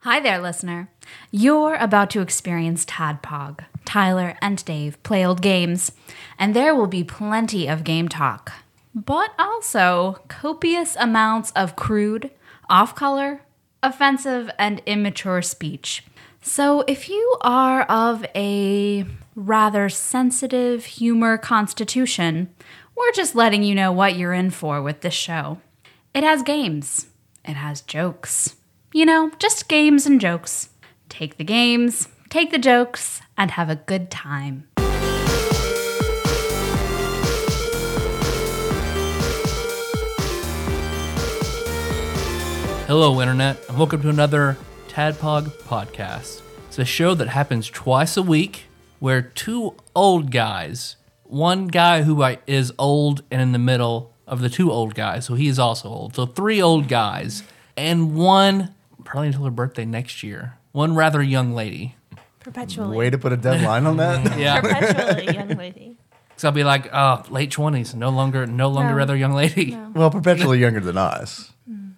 Hi there, listener. You're about to experience Tadpog. Tyler and Dave play old games, and there will be plenty of game talk, but also copious amounts of crude, off-color, offensive, and immature speech. So if you are of a rather sensitive humor constitution, we're just letting you know what you're in for with this show. It has games. It has jokes. You know, just games and jokes. Take the games, take the jokes, and have a good time. Hello, Internet, and welcome to another Tadpog podcast. It's a show that happens twice a week where two old guys, one guy who is old and in the middle of the two old guys, so he is also old. So three old guys, and one, probably until her birthday next year, one rather young lady. Perpetually. Way to put a deadline on that. Yeah. Perpetually young lady. So I'll be like, late 20s, no longer rather young lady. No. Well, perpetually younger than us.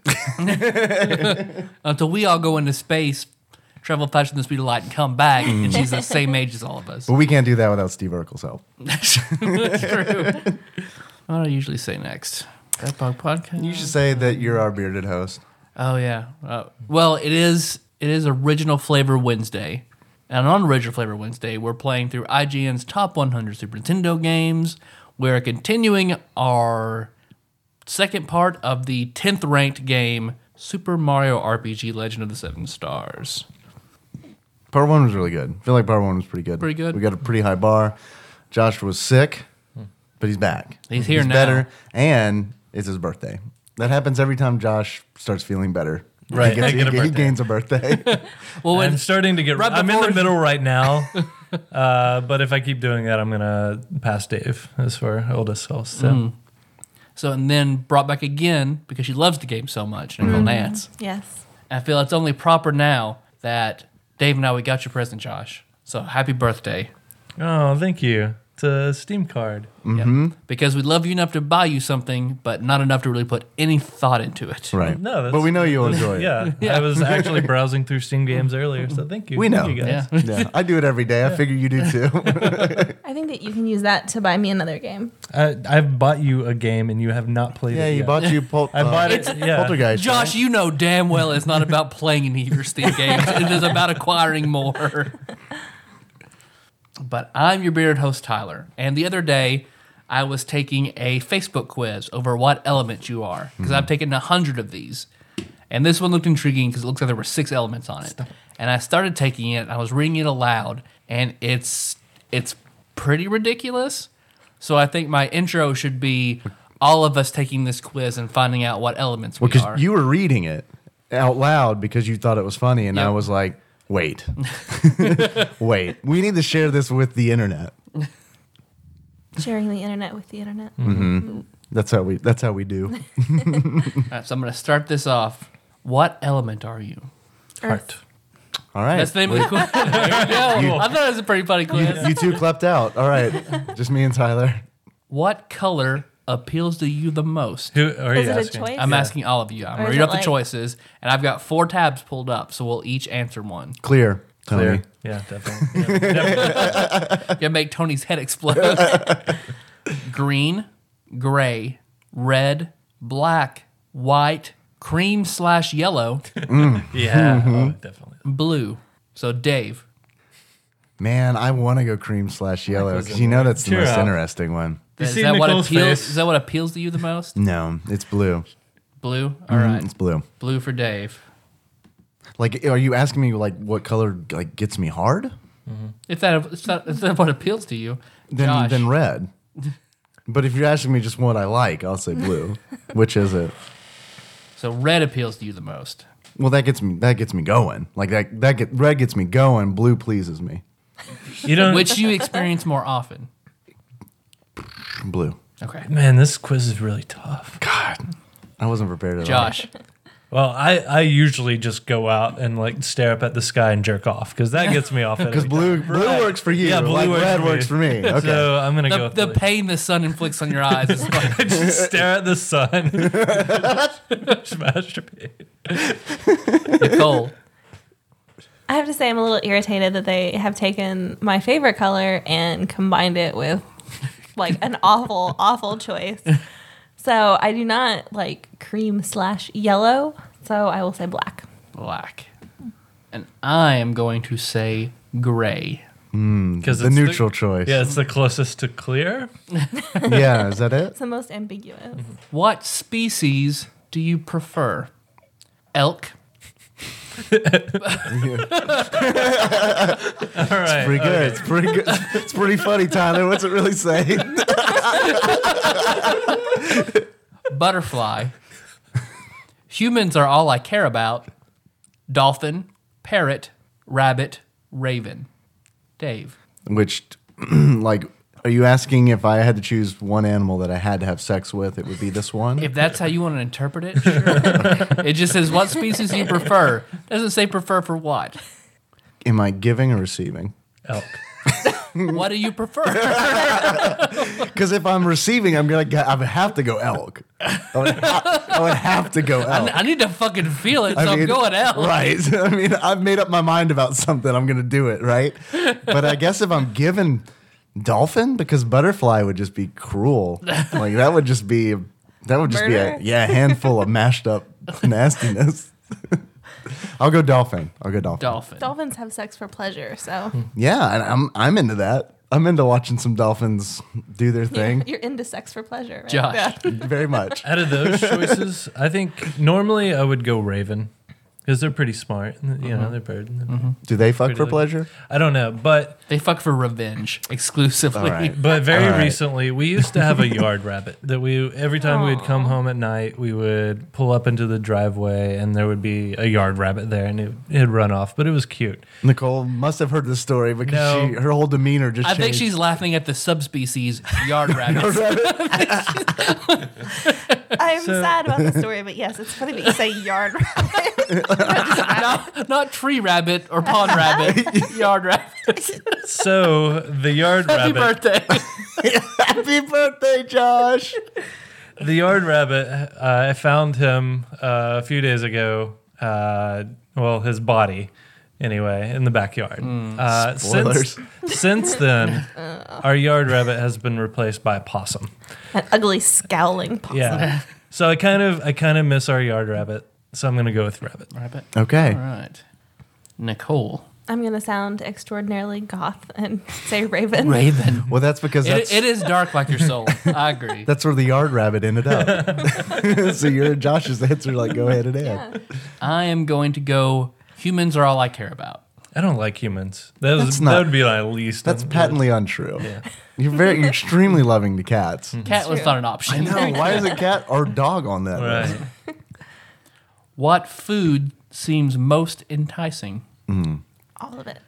Until we all go into space, travel faster than the speed of light, and come back, and she's the same age as all of us. But we can't do that without Steve Urkel's help. That's true. What do I usually say next? Tadpog podcast? You should say that you're our bearded host. Oh, yeah. Well, it is Original Flavor Wednesday. And on Original Flavor Wednesday, we're playing through IGN's Top 100 Super Nintendo games. We're continuing our second part of the 10th ranked game, Super Mario RPG Legend of the Seven Stars. Part one was really good. I feel like part one was pretty good. Pretty good. We got a pretty high bar. Josh was sick, but he's back. He's here now. Better, and it's his birthday. That happens every time Josh starts feeling better. Right, He, I get a he birthday. gains a birthday. Well, I'm starting to get. right I'm in the before- middle right now, but if I keep doing that, I'm gonna pass Dave as for oldest host. So and then brought back again because she loves the game so much, Nicole Nance. Yes. I feel it's only proper now that Dave and I, we got your present, Josh. So happy birthday. Oh, thank you. It's a Steam card. Yep. Because we love you enough to buy you something, but not enough to really put any thought into it. Right. No, that's, but we know you'll enjoy it. Yeah, I was actually browsing through Steam games earlier, so thank you. We know. Thank you guys. Yeah. Yeah, I do it every day. I figure you do too. I think that you can use that to buy me another game. I've bought you a game and you have not played Yeah, it you yet. bought you I bought it. Yeah. Poltergeist. Josh, right? you know damn well it's not about playing any of your Steam games. It is about acquiring more. But I'm your bearded host, Tyler. And the other day, I was taking a Facebook quiz over what element you are. Because I've taken 100 of these. And this one looked intriguing because it looks like there were 6 elements on it. And I started taking it, I was reading it aloud, and it's pretty ridiculous. So I think my intro should be all of us taking this quiz and finding out what elements we Because are. you were reading it out loud because you thought it was funny, and Yep. I was like, wait. Wait. We need to share this with the internet. Sharing the internet with the internet. That's how we do. All right, so I'm going to start this off. What element are you? Earth. All right. That's the name of the quiz. There you go. I thought it was a pretty funny quiz. You two clapped out. All right. Just me and Tyler. What color appeals to you the most? Who are Is you it a asking? choice? I'm asking all of you. I'm Or going is to read it off the like- choices, and I've got 4 tabs pulled up, so we'll each answer one. Clear. Tony. Clear. Yeah, definitely. Yeah. Gonna make Tony's head explode. Green, gray, red, black, white, cream/yellow, Yeah, oh, definitely. blue. So Dave, Man, I want to go cream/yellow was because you know that's the Cheer most up. interesting one. You is see that what Nicole's appeals? face? Is that what appeals to you the most? No, it's blue. Blue. All right, It's blue. blue for Dave. Like, are you asking me like what color like gets me hard? If that what appeals to you, Josh. Then red. But if you're asking me just what I like, I'll say blue. Which is it? So red appeals to you the most. Well, that gets me going. Like red gets me going. Blue pleases me. You don't. Which you experience more often. Blue. Okay. Man, this quiz is really tough. God, I wasn't prepared at all. Josh. Well, I usually just go out and like stare up at the sky and jerk off because that gets me off. Because blue works for you. Yeah, blue like works red for me. works for me. Okay. So I'm gonna go with The blue. pain the sun inflicts on your eyes is like, Just stare at the sun. Just masturbate. Nicole. I have to say, I'm a little irritated that they have taken my favorite color and combined it with like an awful, awful choice. So I do not like cream/yellow. So I will say black. Black. And I am going to say gray. Because The neutral choice. Yeah, it's the closest to clear. Yeah, is that it? It's the most ambiguous. What species do you prefer? Elk, All right. Pretty good. It's pretty good. It's pretty funny, Tyler. What's it really say? butterfly, humans are all I care about, dolphin, parrot, rabbit, raven. Dave. Which, like, are you asking if I had to choose one animal that I had to have sex with? It would be this one. If that's how you want to interpret it, sure. It just says what species do you prefer. Doesn't say prefer for what. Am I giving or receiving? Elk. What do you prefer? Because if I'm receiving, I would have to go elk. I would have to go elk. I need to fucking feel it, so I'm going elk. Right. I mean, I've made up my mind about something. I'm going to do it, right? But I guess if I'm given dolphin, because butterfly would just be cruel. Like, that would just be Murder? a handful of mashed up nastiness. I'll go dolphin. Dolphin. Dolphins have sex for pleasure, so Yeah, and I'm into that. I'm into watching some dolphins do their thing. you're into sex for pleasure, right? Josh. Yeah. Very much. Out of those choices, I think normally I would go raven because they're pretty smart. You know, they're bird. Do they fuck for Pretty- pleasure? I don't know, but They fuck for revenge exclusively. All right. very All right. recently we used to have a yard rabbit that we every time we'd come home at night we would pull up into the driveway and there would be a yard rabbit there and it'd run off, but it was cute. Nicole must have heard this story because No. her whole demeanor just I think changed. she's laughing at the subspecies yard rabbits. I'm sad about the story, but yes, it's funny that you say yard rabbit. not tree rabbit or pond rabbit, yard rabbit. So the yard Happy rabbit, birthday. Happy birthday, Josh. the yard rabbit, I found him a few days ago. Well, his body, anyway, in the backyard. Spoilers. Since then, our yard rabbit has been replaced by a possum. An ugly, scowling possum. Yeah. So I kind of miss our yard rabbit. So I'm gonna go with rabbit. Rabbit. Okay. All right. Nicole. I'm going to sound extraordinarily goth and say raven. Raven. Well, that's because It is dark like your soul. I agree. that's where the yard rabbit ended up. So your and Josh's answer, like, go ahead and add. Yeah. I am going to go humans are all I care about. I don't like humans. That's That not- would be my least. That's patently untrue. Yeah. You're extremely loving to cats. Cat was true. not an option. No, why is a cat or dog on that list? Right. What food seems most enticing? All of it.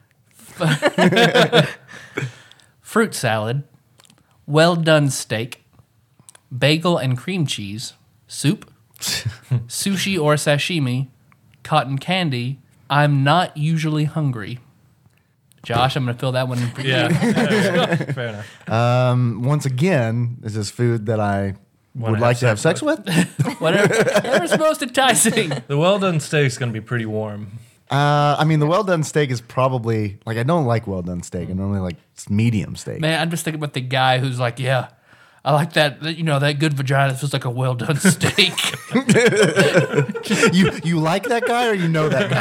Fruit salad, well done steak, bagel and cream cheese, soup, sushi or sashimi, cotton candy. I'm not usually hungry. Josh, I'm going to fill that one in for you. Yeah. Fair enough. Once again, is this food that I Wanna would like to have sex with? Whatever's most enticing. The well done steak's gonna be pretty warm. I mean, the well done steak is probably, like, I don't like well done steak. I normally like medium steak. Man, I'm just thinking about the guy who's like, yeah, I like that good vagina that feels like a well done steak. You like that guy or you know that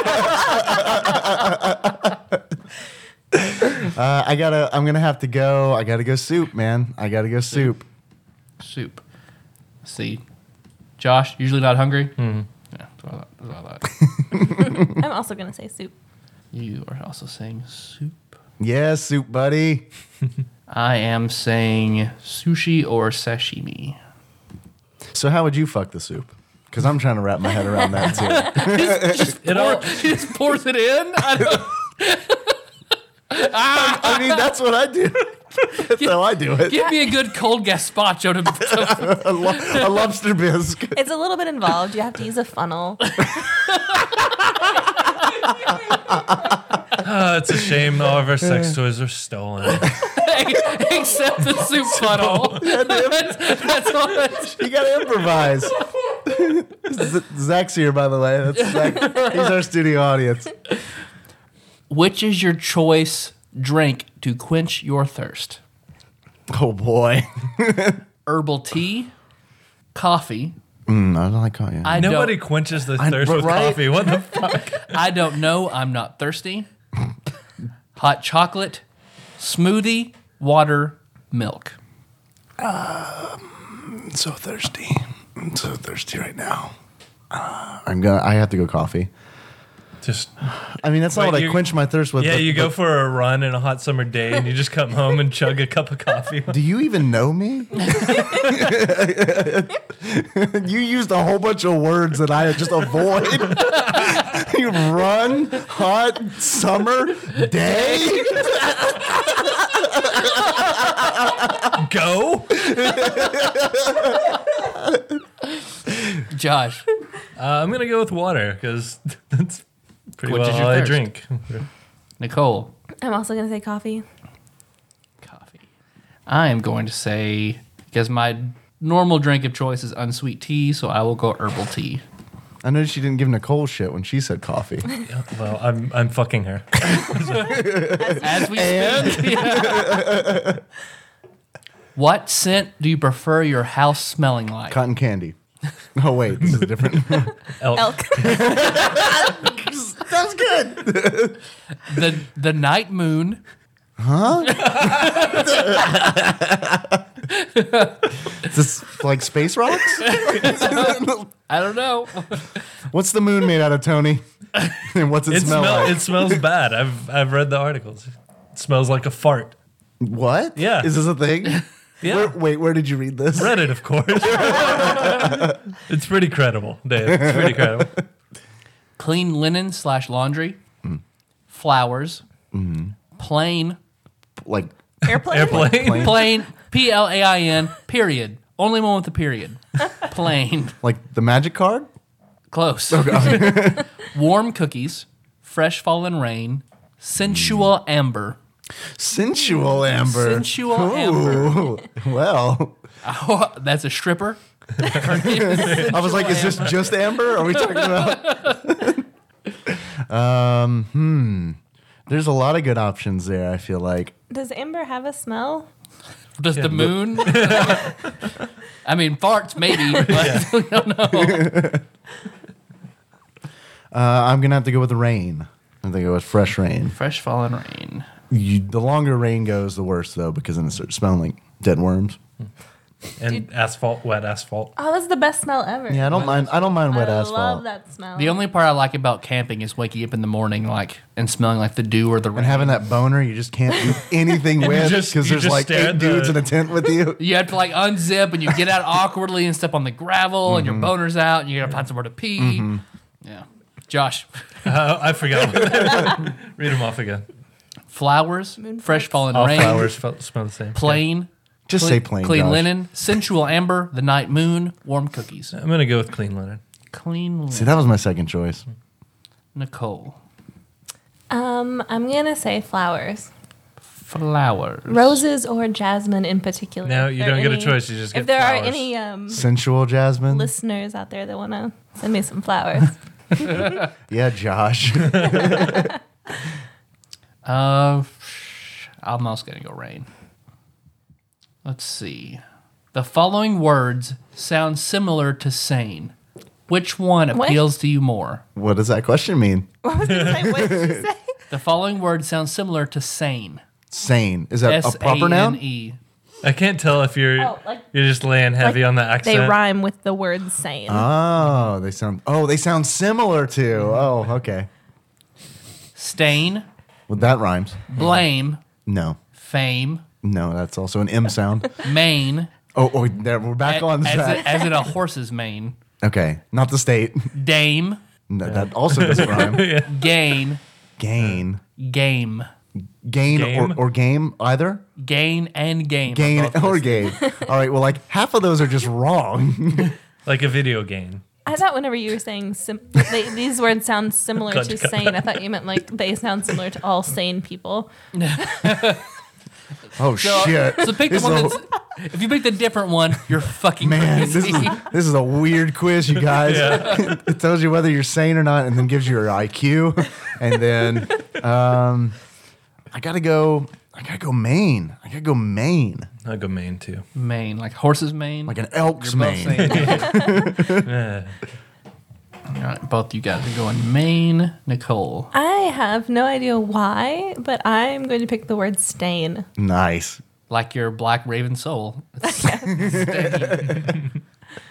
guy? I gotta go soup, man. I gotta go soup. Soup. Let's see. Josh, usually not hungry? Mm-hmm. Yeah, that's what I thought. I'm also going to say soup. You are also saying soup. Yeah, soup, buddy. I am saying sushi or sashimi. So how would you fuck the soup? Because I'm trying to wrap my head around that too. It all He just pours it in? I mean, that's what I do. That's how I do it. Give me a good cold gazpacho to A lobster bisque. It's a little bit involved. You have to use a funnel. it's a shame all of our sex toys are stolen. except the soup funnel. That's all that You gotta improvise. Zach's here, by the way. That's Zach. He's our studio audience. Which is your choice drink to quench your thirst? Oh boy. Herbal tea, coffee. I don't like coffee. Nobody quenches the thirst with right? coffee. What the fuck? I don't know. I'm not thirsty. Hot chocolate, smoothie, water, milk. I'm so thirsty. I'm so thirsty right now. I have to go coffee. Just I mean, that's not Wait, what I you- quench my thirst with. yeah, but- you go but for a run in a hot summer day, and you just come home and chug a cup of coffee. Do you even know me? You used a whole bunch of words that I just avoid. You run, hot, summer, day. Go. Josh, I'm gonna go with water because that's pretty Quenches well your all I thirst. drink. Nicole, I'm also gonna say coffee. coffee. I am going to say, because my normal drink of choice is unsweet tea, so I will go herbal tea. I noticed you didn't give Nicole shit when she said coffee. Well, I'm fucking her. As we speak. Yeah. What scent do you prefer your house smelling like? Cotton candy. Oh wait, this is different. Elk. That's good. The night moon, Is this like space rocks? I don't know. What's the moon made out of, Tony? And what's it smell like? It smells bad. I've read the articles. It smells like a fart. What? Yeah. Is this a thing? Yeah. Where did you read this? Reddit, of course. It's pretty credible, Dave. It's pretty credible. Clean linen / laundry, flowers, plain, Like Airplane. Airplane. plain, PLAIN, period. Only one with a period. Plain. like the magic card? Close. Warm cookies, fresh fallen rain, sensual amber. Sensual amber. Sensual amber. Ooh. Well, Oh, that's a stripper. I was like, is this just amber? Are we talking about? There's a lot of good options there, I feel like. Does amber have a smell? Does the moon? I mean, farts maybe, but we don't know. I'm going to have to go with the rain. I'm going to go with fresh rain. Fresh fallen rain. The longer rain goes, the worse, though, because then it starts smelling like dead worms. And asphalt, wet asphalt. Oh, that's the best smell ever. Yeah, I don't mind wet I asphalt. love that smell. The only part I like about camping is waking up in the morning and smelling like the dew or the rain. And having that boner you just can't do anything with just- because you there's just like stare 8 at dudes the- in a tent with you. You have to like unzip and you get out awkwardly and step on the gravel and your boner's out and you gotta find somewhere to pee. Yeah. Josh, I forgot. Read them off again. flowers, fresh fallen All rain, flowers smell the same. plain, Just say plain, clean Josh. linen, sensual amber, the night moon, warm cookies. I'm gonna go with clean linen. Clean linen. See, that was my second choice. Nicole, I'm gonna say flowers, flowers. roses or jasmine in particular. Now If you there don't are get a any- choice. You just get If there flowers. are any Sensual jasmine. listeners out there that want to send me some flowers, Yeah, Josh. I'm also gonna go rain. Let's see. The following words sound similar to sane. Which one What? appeals to you more? What does that question mean? what was it? What did you say? The following words sound similar to sane. Sane. Is that a proper noun? SANE. I can't tell if you're Oh, like- you're just laying heavy on the accent. They rhyme with the word "sane." Oh, they sound similar to. Oh, okay. Stain, Well, that rhymes. blame, No. fame, No, that's also an M sound. mane. Oh, there, we're back on as, track. as in a horse's mane. Okay, not the state. Dame, No, that also doesn't rhyme. gain, Gain. game. Gain Game? or game, either? Gain and game. Gain are both or listed. game. All right, well, like half of those are just wrong. Like a video game. I thought whenever you were saying these words sound similar to sane, I thought you meant like they sound similar to all sane people. Oh, shit. So pick the This one is a- that's If you picked a different one, you're fucking Man, crazy. this is a weird quiz, you guys. It tells you whether you're sane or not, and then gives you your IQ. And then I gotta go Maine. I'll go Maine too. Mane, like horse's mane. Like an elk's You're both mane. saying- Yeah. All right, both you guys are going Maine. Nicole. I have no idea why, but I'm going to pick the word stain. Nice. Like your black raven soul. Stain.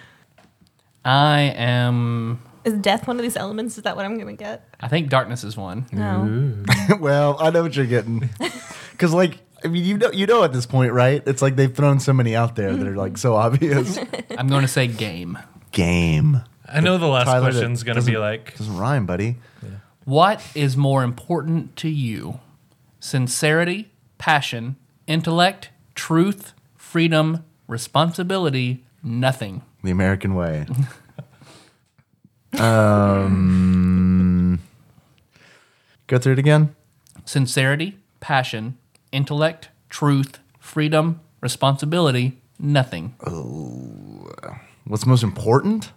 I am. Is death one of these elements? Is that what I'm going to get? I think darkness is one. No. Well, I know what you're getting. Because, like, I mean, you know at this point, right? It's like they've thrown so many out there that are, like, so obvious. I'm going to say game. Game. I know the last Tyler, question's that going to be doesn't- like, Doesn't rhyme, buddy. What is more important to you? Sincerity, passion, intellect, truth, freedom, responsibility, nothing. The American way. Go through it again. Sincerity, passion, intellect, truth, freedom, responsibility, nothing. What's most important?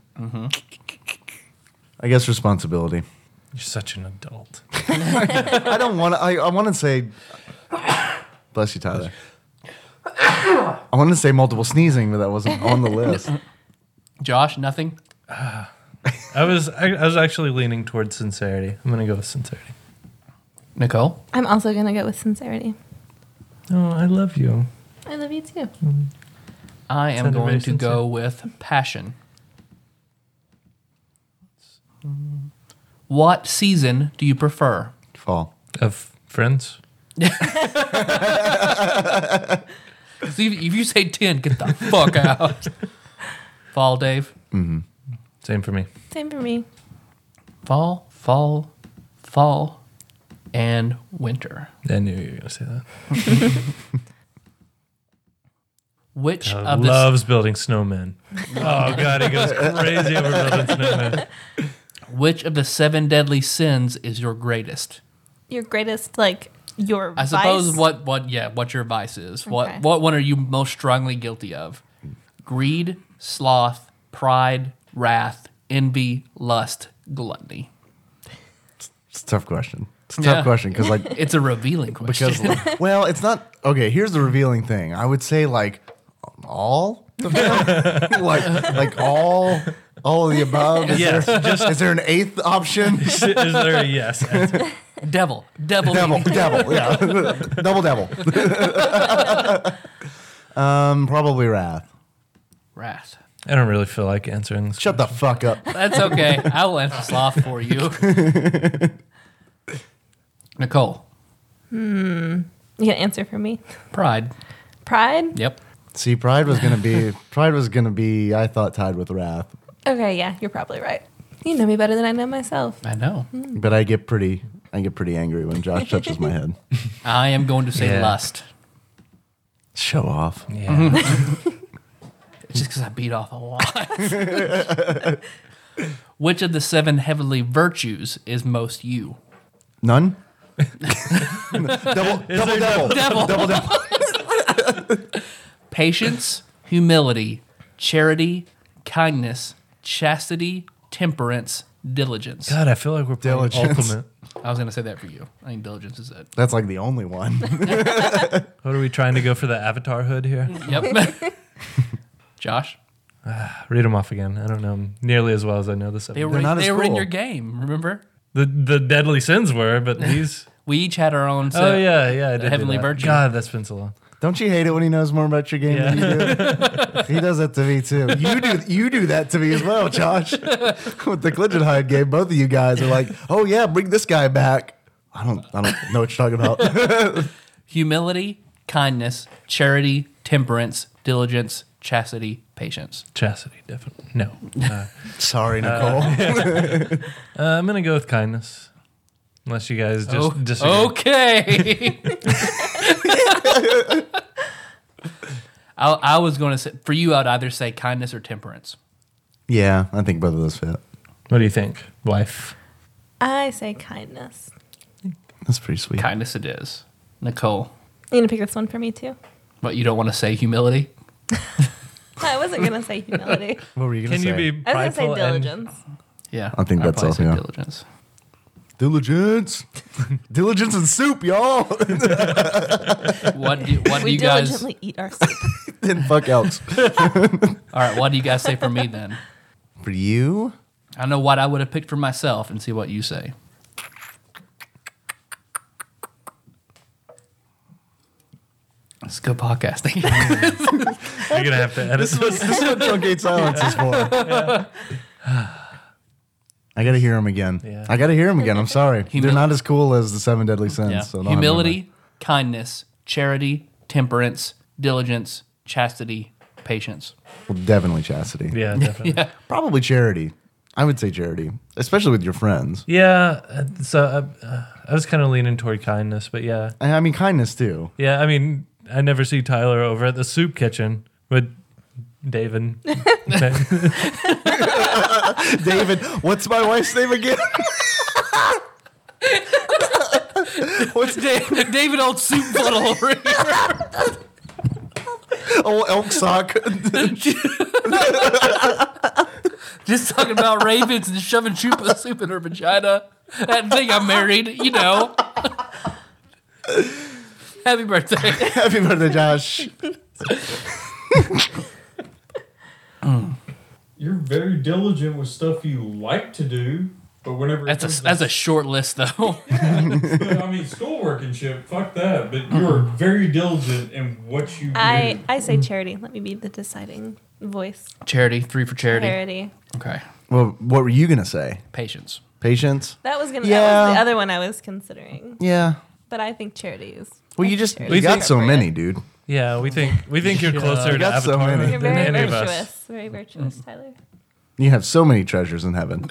I guess responsibility. you're such an adult. I don't want to. I want to say. Bless you, Tyler. I wanted to say multiple sneezing, but that wasn't on the list. Josh, nothing. I was actually leaning towards sincerity. I'm going to go with sincerity. Nicole. I'm also going to go with sincerity. Oh, I love you. I love you too. I am Sounded going very to sincere. go with passion. What season do you prefer? Fall. Of Friends? See, if you say 10, get the fuck out. Fall, Dave. Same for me. Same for me. Fall, and winter. I knew you were going to say that. Which God of the loves building snowmen. Oh, God, he goes crazy over building snowmen. which of the 7 deadly sins is your greatest? Your greatest, like, your I suppose vice? what your vice is. Okay. What one are you most strongly guilty of? Greed, sloth, pride, wrath, envy, lust, gluttony. It's a tough question. It's a Yeah. tough question because, like, It's a revealing question. because well, it's not okay. Here's the revealing thing. I would say like all of them, like all of the above. Yes, Is there an 8th option? Is there a yes answer? devil, Devil, yeah, double devil. Probably wrath. wrath. I don't really feel like answering this. Shut the fuck up. That's okay. I will answer sloth for you. Nicole, You can answer for me. pride. Pride? Yep. See, pride was gonna be. I thought tied with wrath, Okay, yeah, you're probably right. You know me better than I know myself. I know. but I get pretty angry when Josh touches my head. I am going to say Yeah. lust. Show off. Yeah. It's just because I beat off a lot. Which of the 7 heavenly virtues is most you? None. double devil. Patience, humility, charity, kindness, chastity, temperance, diligence. God, I feel like we're playing Diligence. Ultimate. I was going to say that for you. I think diligence is it. That's like the only one. What are we trying to go for the avatar hood here? Yep. Josh, Read them off again. I don't know 'em nearly as well as I know the they seven. were, not as they were in cool. your game, remember? The deadly sins were, but these. We each had our own set. Oh yeah, I did do heavenly that. virtue. God, that's been so long. Don't you hate it when he knows more about your game than you do? He does that to me too. You do that to me as well, Josh. With the Glidget Hide game, both of you guys are like, "Oh yeah, bring this guy back." I don't know what you're talking about. Humility, kindness, charity, temperance, diligence, chastity, patience. Chastity, definitely. No. Sorry, Nicole. I'm gonna go with kindness. Unless you guys just disagree. Okay. I was going to say, for you, I'd either say kindness or temperance. Yeah, I think both of those fit. What do you think, wife? I say kindness. That's pretty sweet. Kindness it is. Nicole, You gonna pick this one for me too? but you don't want to say humility? I wasn't gonna say humility. What were you gonna Can say? you be I was gonna say prideful and diligence. Yeah, I think I'd that's probably all, say yeah. diligence. Diligence, diligence and soup, y'all. What do We you guys? diligently eat our soup. Then fuck else. All right, what do you guys say for me then? For you, I know what I would have picked for myself, and see what you say. It's good podcasting. You're gonna have to edit this is what truncate silence is for. I gotta hear him again. Yeah. I gotta hear him again. I'm sorry. They're not as cool as the 7 deadly sins. Yeah. So don't have them Humility, kindness, charity, temperance, diligence, chastity, patience. in there. Well, definitely chastity. Yeah, definitely. Yeah. Probably charity. I would say charity, especially with your friends. Yeah, so I was kind of leaning toward kindness, but yeah. I mean, kindness too. Yeah, I mean, I never see Tyler over at the soup kitchen with David. David, what's my wife's name again? What's David Old Soup Puddle over here. Oh, elk sock. Just talking about ravens and shoving chupa soup in her vagina. I think I'm married, you know. Happy birthday. Happy birthday, Josh. You're very diligent with stuff you like to do, but whenever it comes That's to- a short list, though. I mean, schoolwork and shit, fuck that. But you're very diligent in what you do. I say charity. Let me be the deciding voice. Charity, 3 for charity. Charity. Okay. Well, what were you gonna say? Patience. Patience? That was that Yeah. was the other one I was considering. Yeah. But I think charity is. Well, I you think just charity you is got so appropriate. many, dude. Yeah, we think you're closer to got so Avatar many. You're than very any of us. virtuous. Very virtuous, Tyler. You have so many treasures in heaven.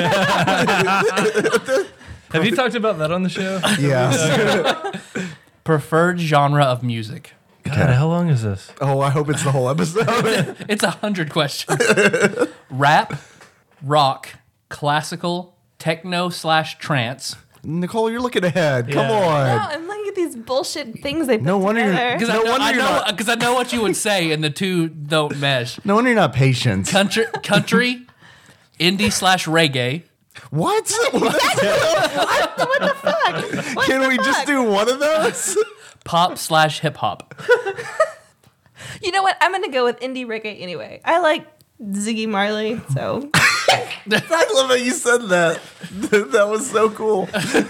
Have you talked about that on the show? Yeah. Preferred genre of music. God, how long is this? Oh, I hope it's the whole episode. It's 100 questions. Rap, rock, classical, techno/trance. Nicole, you're looking ahead. Come Yeah. on. No, I'm looking at these bullshit things they put No wonder you're- together. Because No wonder you're not- because I know what you would say, and the two don't mesh. No wonder you're not patient. Country, indie/reggae, What? What the fuck? What Can the we just fuck? do one of those? pop/hip hop. You know what? I'm gonna go with indie reggae anyway. I like Ziggy Marley, so I love how you said that. That was so cool.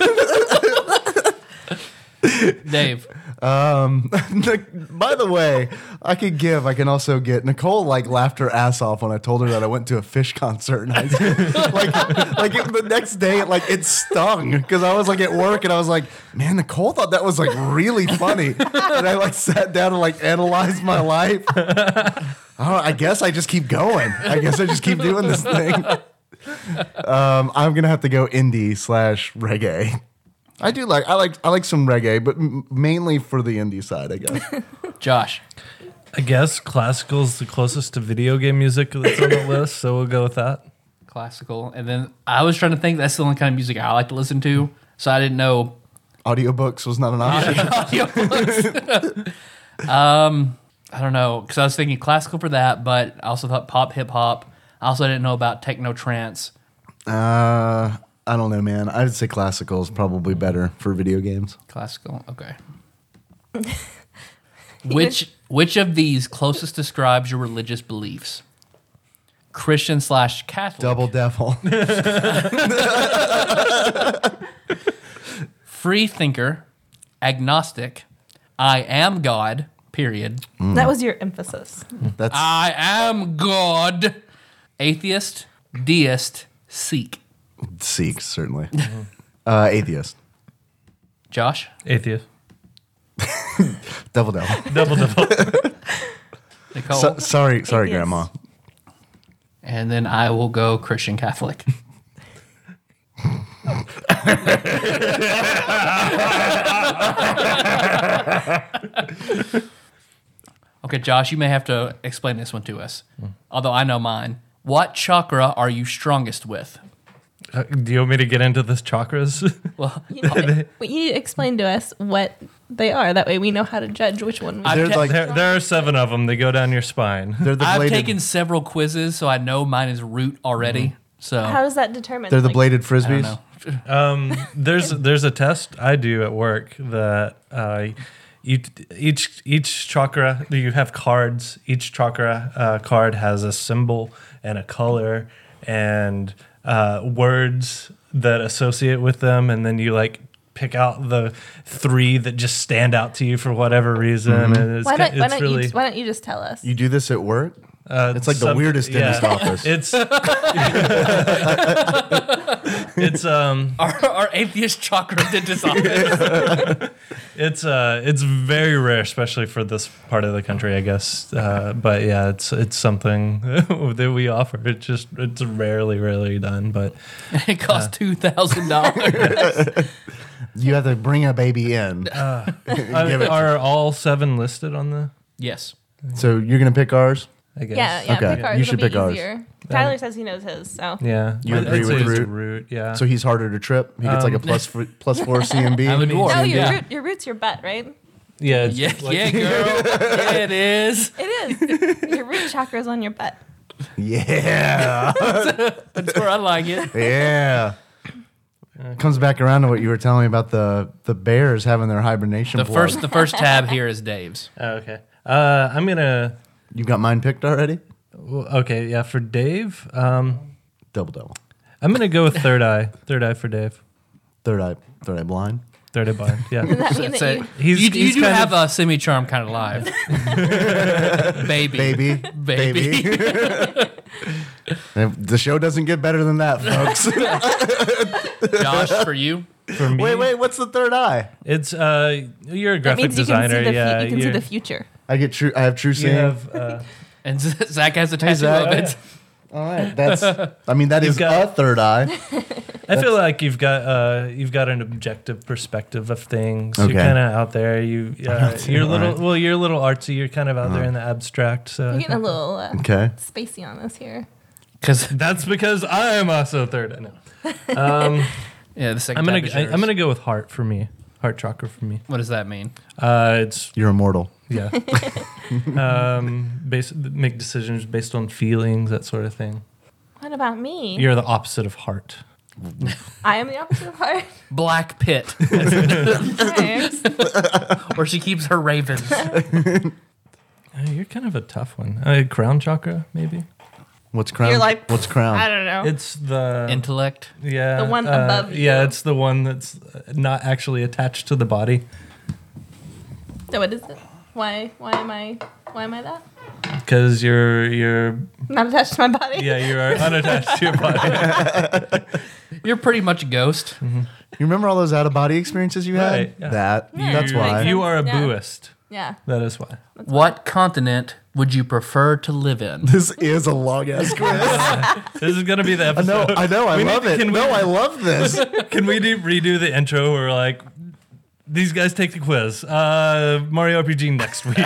Dave, By the way, I can also get Nicole laughed her ass off when I told her that I went to a Fish concert in high school. The next day, it stung because I was at work and I was like, man, Nicole thought that was really funny, and I sat down and analyzed my life. I guess I just keep going. I guess I just keep doing this thing. I'm gonna have to go indie/reggae. I like some reggae, but mainly for the indie side, I guess. Josh, I guess classical's the closest to video game music that's on the list, so we'll go with that. classical, and then I was trying to think that's the only kind of music I like to listen to, so I didn't know. Audiobooks was not an option. Audiobooks. I don't know, because I was thinking classical for that, but I also thought pop, hip hop. I also didn't know about techno trance. I don't know, man. I'd say classical is probably better for video games. Classical, okay. Which of these closest describes your religious beliefs? Christian/Catholic. Double devil. Free thinker, agnostic, I am God, period. that was your emphasis. That's I am God. Atheist, deist, Sikh. Sikh, certainly. Atheist. Josh? Atheist. Double devil. Double. Nicole? Sorry, Atheist. Grandma. And then I will go Christian Catholic. Okay, Josh, you may have to explain this one to us. Although I know mine. What chakra are you strongest with? Do you want me to get into this chakras? Well, You explain to us what they are. That way we know how to judge which one. I've They're ta- like There are 7 of them. They go down your spine. they're the I've bladed. taken several quizzes, so I know mine is root already. So How does that determine? they're the like, bladed I don't frisbees. know. There's a test I do at work that each chakra, you have cards. Each chakra card has a symbol and a color and words that associate with them, and then you like pick out the 3 that just stand out to you for whatever reason. And it's, Why don't, why, it's don't really you, why don't you just tell us? You do this at work? It's like the weirdest dentist office. It's Our atheist chakra dentist office. it's very rare, especially for this part of the country, I guess. But yeah, it's something that we offer. It's rarely done, but It costs $2,000. You have to bring a baby in. Give it- are all 7 listed on the? Yes. So you're gonna pick ours? I guess. Yeah, Okay, pick ours. you It'll should be pick ours. easier. Tyler says he knows his, so. Yeah. You I'd agree say with it's root? root? Yeah. So he's harder to trip. He gets like a plus 4 CMB. I'm a dwarf. No, Yeah. your root's your butt, right? yeah. It's Yeah, like- yeah, girl. Yeah, it is. It is. Your root chakra's on your butt. Yeah, That's where I like it. yeah. Comes back around to what you were telling me about the bears having their hibernation. The plug. first tab here is Dave's. Oh, okay. I'm gonna. You got mine picked already? Okay. Yeah. For Dave, Double. I'm gonna go with third eye. Third eye for Dave. Third eye blind. Third eye blind. Yeah. Does that mean That's that it. you, He's You he's do kind have of, a semi-charm kind of live. Baby. Baby. And the show doesn't get better than that, folks. Josh, for you. for me. wait, what's the third eye? It's you're a that graphic means you can see designer. the, yeah. you can see you're- the future. I have true You seeing. have. And Zach has a tattoo Zach. of it. All right, that's. I mean, that You've is got- a third eye. I feel like you've got an objective perspective of things. Okay. You're kind of out there. You're a little you're a little artsy. You're kind of out there in the abstract. So You're getting a little Okay. spacey on us here. Because that's because I am also third. I know. yeah, the second I'm gonna tab is yours. I'm gonna go with heart for me. Heart chakra for me. What does that mean? It's You're immortal. yeah. Make decisions based on feelings, that sort of thing. What about me? You're the opposite of heart. I am the opposite of heart. Black Pit, Thanks. where she keeps her ravens. You're kind of a tough one. Crown chakra, maybe. What's crown? You're like, What's crown? I don't know. It's the Intellect. yeah The one above Yeah, you. it's the one that's not actually attached to the body. So what is it? Why am I that? Because you're Not attached to my body. yeah you are unattached to your body. You're pretty much a ghost. You remember all those out of body experiences you had? Right, yeah. That's why. You are a Yeah. Buddhist. Yeah. That is why. What continent would you prefer to live in? This is a long ass quiz. This is gonna be the episode. I know. I We love need- it. can we- No, I love this. Can we redo the intro where we're like, these guys take the quiz. Mario RPG next week.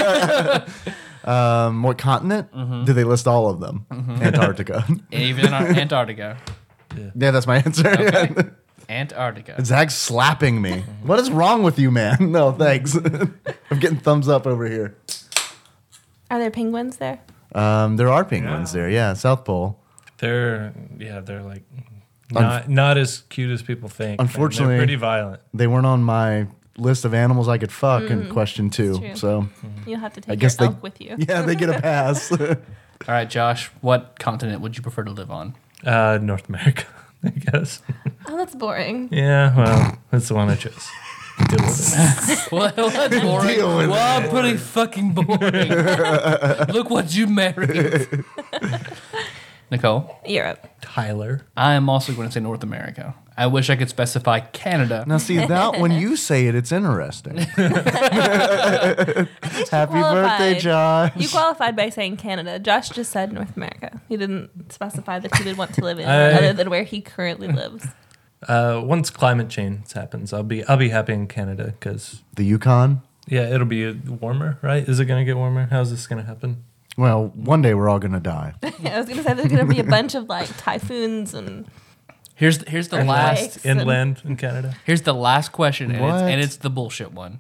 What continent? Do they list all of them? Antarctica. Even Antarctica. Yeah, that's my answer. Antarctica. Zach's slapping me. What is wrong with you, man? No, thanks. I'm getting thumbs up over here. Are there penguins there? There are penguins there. Yeah, South Pole. they're like not as cute as people think. man. Unfortunately- they're pretty violent. They weren't on my list of animals I could fuck in question 2. true. So You'll have to I take guess your they elk with you. yeah, they get a pass. All right, Josh, what continent would you prefer to live on? North America, I guess. Oh, that's boring. Yeah, well, that's the one I chose. Deal with it. Well, that's boring. Deal with Well, I'm pretty fucking boring. Look what you married. Nicole, Europe. Tyler. I am also going to say North America. I wish I could specify Canada. Now, see that when you say it, it's interesting. Happy birthday, qualified. Josh. You qualified by saying Canada. Josh just said North America. He didn't specify that he would want to live in other than where he currently lives. Once climate change happens, I'll be happy in Canada because The Yukon. yeah, it'll be warmer, right? Is it going to get warmer? How's this going to happen? Well, one day we're all gonna die. I was going to say there's going to be a bunch of like typhoons and Here's the last Earthquakes and- Inland in Canada. here's the last question, and What? it's the bullshit one.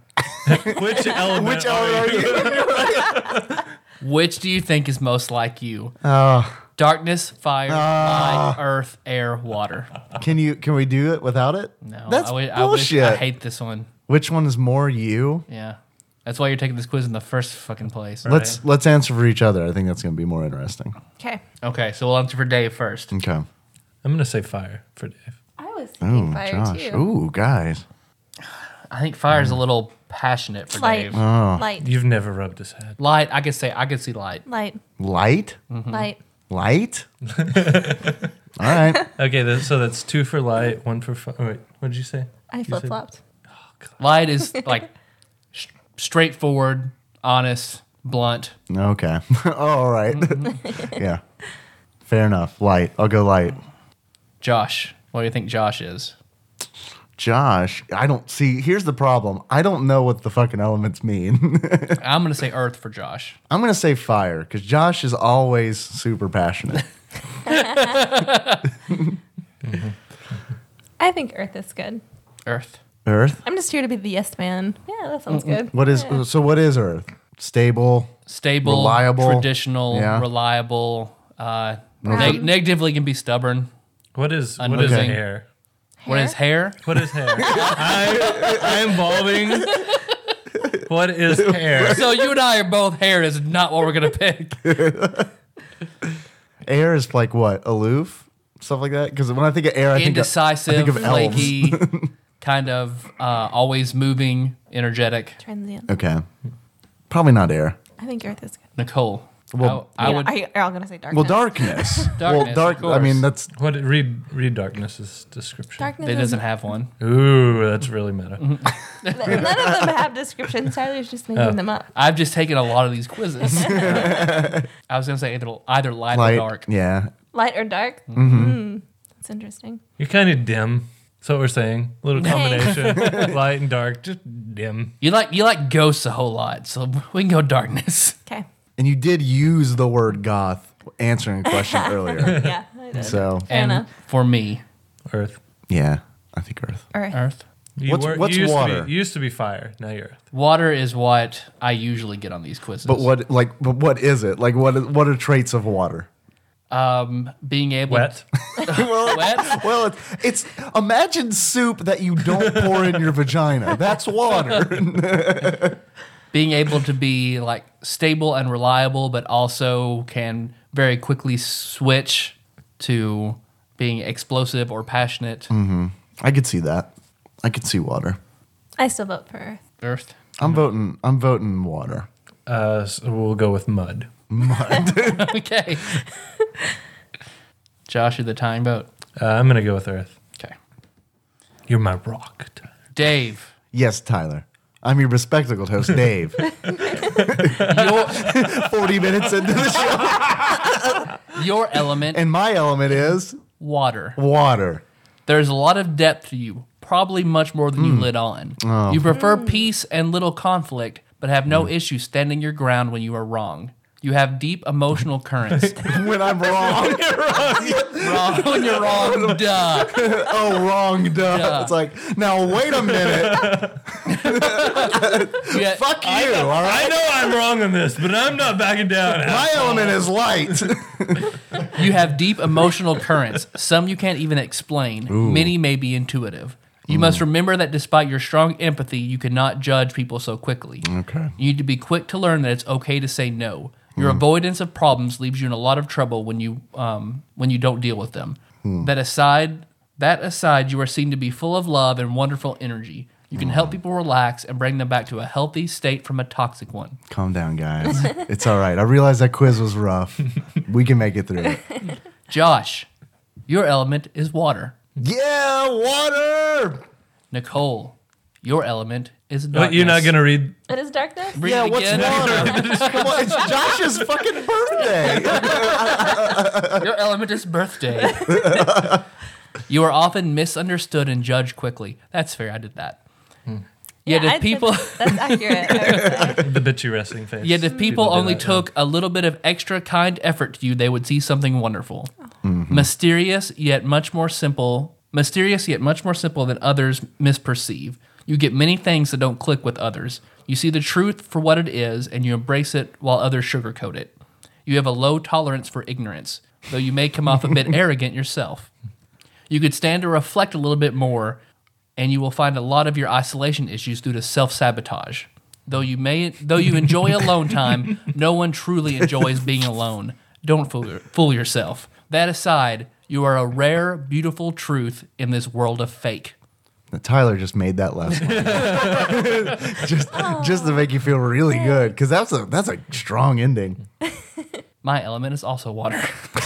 Which element? Which element are you? Which do you think is most like you? Darkness, fire, light, earth, air, water. Can we do it without it? No, That's bullshit. I hate this one. Which one is more you? Yeah. That's why you're taking this quiz in the first fucking place. Let's answer for each other. I think that's going to be more interesting. Okay. Okay, so we'll answer for Dave first. Okay. I'm going to say fire for Dave. I was thinking fire Josh. too. Ooh, guys. I think fire is a little passionate for Light. Dave. Light. You've never rubbed his head. Light, I could see light. Light. Light? Light. Light? All right. Okay, so that's 2 for light, 1 for fire. Wait, what did you say? I flip flopped. Light is like straightforward, honest, blunt. Okay. All right. Yeah. Fair enough. Light. I'll go light. Josh, what do you think Josh is? Josh, I don't see. Here's the problem. I don't know what the fucking elements mean. I'm going to say earth for Josh. I'm going to say fire because Josh is always super passionate. I think Earth is good. Earth. Earth? I'm just here to be the yes man. Yeah, that sounds good. What is what is Earth? Stable. Stable, Reliable. traditional, Yeah. reliable, negatively can be stubborn. What is Unmoving. hair? What is hair? What is hair? I am balding. What is hair? So you and I are both hair is not what we're going to pick. Air is like what? Aloof? Stuff like that? Because when I think of air, I think Indecisive, of elves. flaky, kind of always moving, energetic. Transient. Okay. Probably not air. I think Earth is good. Nicole. Well, I would. You're all gonna say darkness. Well, darkness. Darkness, Well, dark. of I mean, course. that's What read darkness's description. Darkness. It doesn't have one. Ooh, that's really meta. None of them have descriptions. Tyler's just making them up. I've just taken a lot of these quizzes. I was going to say either light light. or dark. Yeah. Light or dark? Mm-hmm. That's interesting. You're kind of dim. That's what we're saying. A little combination, light and dark, just dim. You like ghosts a whole lot, so we can go darkness. Okay. And you did use the word goth answering a question earlier. Yeah, I did. So, Fair and enough. for me, Earth. yeah, I think Earth. Earth. Earth. What's you water? you used to be fire. Now you're Earth. Water is what I usually get on these quizzes. But what is it? Like, what are traits of water? Being able Wet. wet. Well, it's imagine soup that you don't pour in your vagina. That's water. Being able to be like stable and reliable, but also can very quickly switch to being explosive or passionate. I could see that. I could see water. I still vote for Earth. Earth. I'm voting water. So we'll go with mud. Okay. Josh, you're the tying vote. I'm gonna go with Earth. Okay. You're my rock. Dave. Yes, Tyler. I'm your bespectacled host, Dave. 40 minutes into the show. Your element, And my element is water. water. There's a lot of depth to you, probably much more than you let on. You prefer peace and little conflict, but have no issue standing your ground when you are wrong. You have deep emotional currents. When I'm wrong. Wrong when you're wrong, duh. Oh, wrong, duh. It's like, now wait a minute. Yeah, Fuck you, all right? I know I'm wrong on this, but I'm not backing down. My element is light. you have deep emotional currents. Some you can't even explain. Many may be intuitive. You must remember that despite your strong empathy, you cannot judge people so quickly. Okay. You need to be quick to learn that it's okay to say no. Your avoidance of problems leaves you in a lot of trouble when you don't deal with them. That aside, you are seen to be full of love and wonderful energy. You can help people relax and bring them back to a healthy state from a toxic one. Calm down, guys. It's all right. I realize that quiz was rough. We can make it through it. Josh, your element is water. Yeah, water. Nicole, your element is What, darkness. you're not gonna read? It is darkness? Read Yeah, it what's again. water? Come on, it's Josh's fucking birthday. Your element is birthday. You are often misunderstood and judged quickly. That's fair. I did that. Yet Yeah, if I'd say people, that's accurate. I would say. The bitchy resting face. yet if people do only that, took a little bit of extra kind effort to you, they would see something wonderful, mysterious yet much more simple than others misperceive. You get many things that don't click with others. You see the truth for what it is, and you embrace it while others sugarcoat it. You have a low tolerance for ignorance, though you may come off a bit arrogant yourself. You could stand to reflect a little bit more, and you will find a lot of your isolation issues due to self-sabotage. Though you enjoy alone time, no one truly enjoys being alone. Don't fool yourself. That aside, you are a rare, beautiful truth in this world of fake. Tyler just made that last one. just to make you feel really good, because that's a strong ending. My element is also water.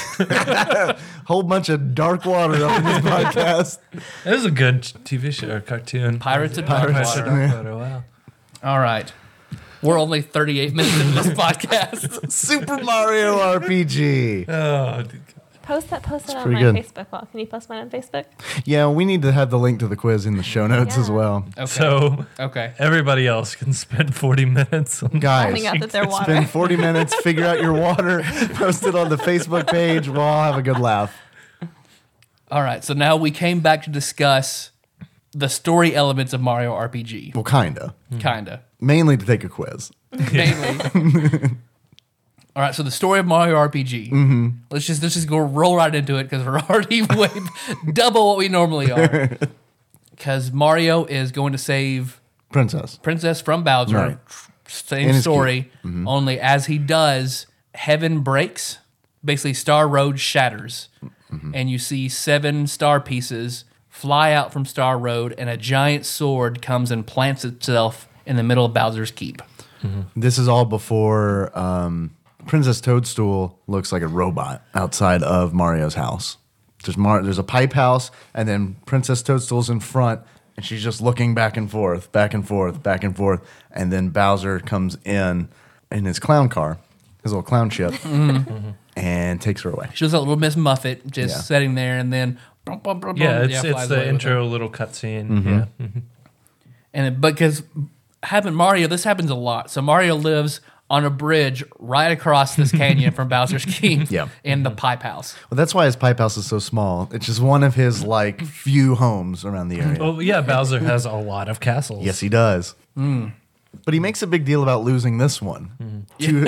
Whole bunch of dark water up in this podcast. It was a good TV show or cartoon. Pirates of Dark Water. Dark Water, wow. All right. We're only 38 minutes into this podcast. Super Mario RPG. Oh, Post it on pretty my good. Facebook wall. Can you post mine on Facebook? Yeah, we need to have the link to the quiz in the show notes as Yeah. well. Okay. so Okay. everybody else can spend 40 minutes on Guys, Finding out that they're water. spend 40 minutes, figure out your water, post it on the Facebook page. We'll all have a good laugh. All right. So now we came back to discuss the story elements of Mario RPG. Well, kinda. Kinda. Mainly to take a quiz. Mainly. All right, so the story of Mario RPG. Mm-hmm. Let's just go roll right into it because we're already way double what we normally are. Because Mario is going to save Princess from Bowser. Right. Same And his story. Only as he does, heaven breaks. Basically, Star Road shatters, and you see 7 star pieces fly out from Star Road, and a giant sword comes and plants itself in the middle of Bowser's Keep. This is all before Princess Toadstool looks like a robot outside of Mario's house. There's a pipe house, and then Princess Toadstool's in front, and she's just looking back and forth, back and forth, back and forth. And then Bowser comes in his clown car, his little clown ship, and takes her away. She was a little Miss Muffet just Yeah. sitting there, and then Yeah, it's flies the away with intro her. little cutscene. Yeah. And because Mario, this happens a lot. So Mario lives on a bridge right across this canyon from Bowser's Keep Yeah. in the pipe house. Well, that's why his pipe house is so small. It's just one of his few homes around the area. Well, yeah, Bowser has a lot of castles. Yes, he does. But he makes a big deal about losing this one,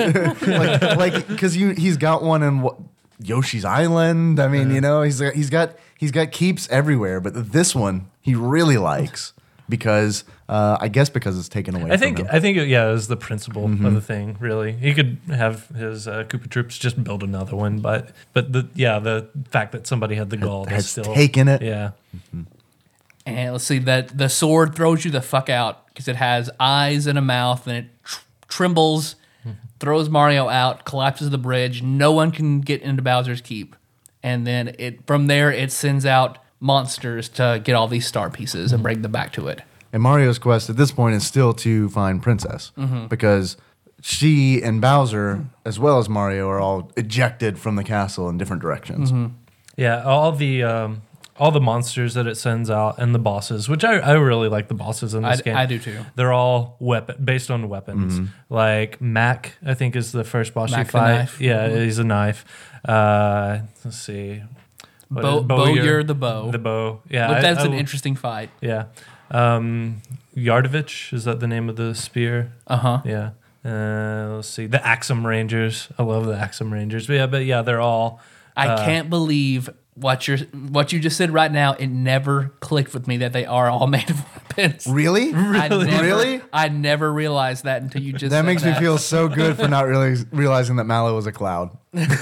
because he's got one in Yoshi's Island. I mean, he's got keeps everywhere, but this one he really likes because I guess because it's taken away. I from him. think it was the principle of the thing. Really, he could have his Koopa Troops just build another one, but the fact that somebody had the gall to has still taken it. Yeah, And let's see, that the sword throws you the fuck out because it has eyes and a mouth, and it trembles, throws Mario out, collapses the bridge. No one can get into Bowser's Keep. And then from there, it sends out monsters to get all these star pieces and bring them back to it. And Mario's quest at this point is still to find Princess because she and Bowser, as well as Mario, are all ejected from the castle in different directions. yeah. All the monsters that it sends out and the bosses, which I really like the bosses in this game. I do too. They're all based on weapons. Like Mac, I think, is the first boss Mac you the fight. knife. Yeah, he's a knife. Let's see. What is- Bowyer the bow. The bow. Yeah. But that's I- an interesting fight. Yeah. Yardovich, is that the name of the spear? Uh-huh. Yeah. Let's see. The Axum Rangers. I love the Axum Rangers. But yeah, they're all. I can't believe what you just said right now. It never clicked with me that they are all made of weapons. Really? Really? I never realized that until you just That said makes me feel so good for not really realizing that Mallow was a cloud.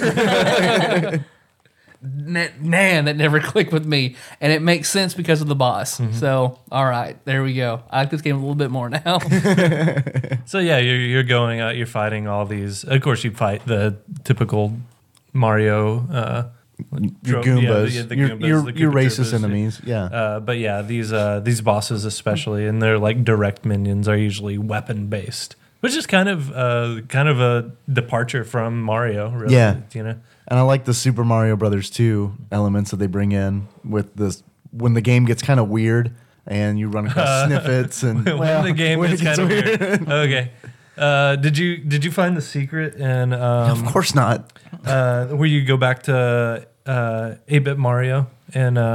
Man, that never clicked with me. And it makes sense because of the boss. So, all right, there we go. I like this game a little bit more now. So yeah, you're going out, you're fighting all these. Of course, you fight the typical Mario. Your trope- Goombas. yeah, the your Goombas, the your Koopa racist Troopas. enemies. Yeah. But yeah, these bosses especially, and their like direct minions are usually weapon based, which is kind of a departure from Mario. Really, Yeah. you know. And I like the Super Mario Brothers 2 elements that they bring in with this when the game gets kind of weird and you run across snippets and When the game when is it gets kind of weird. Okay. Did you find the secret in Of course not. where you go back to 8-bit Mario and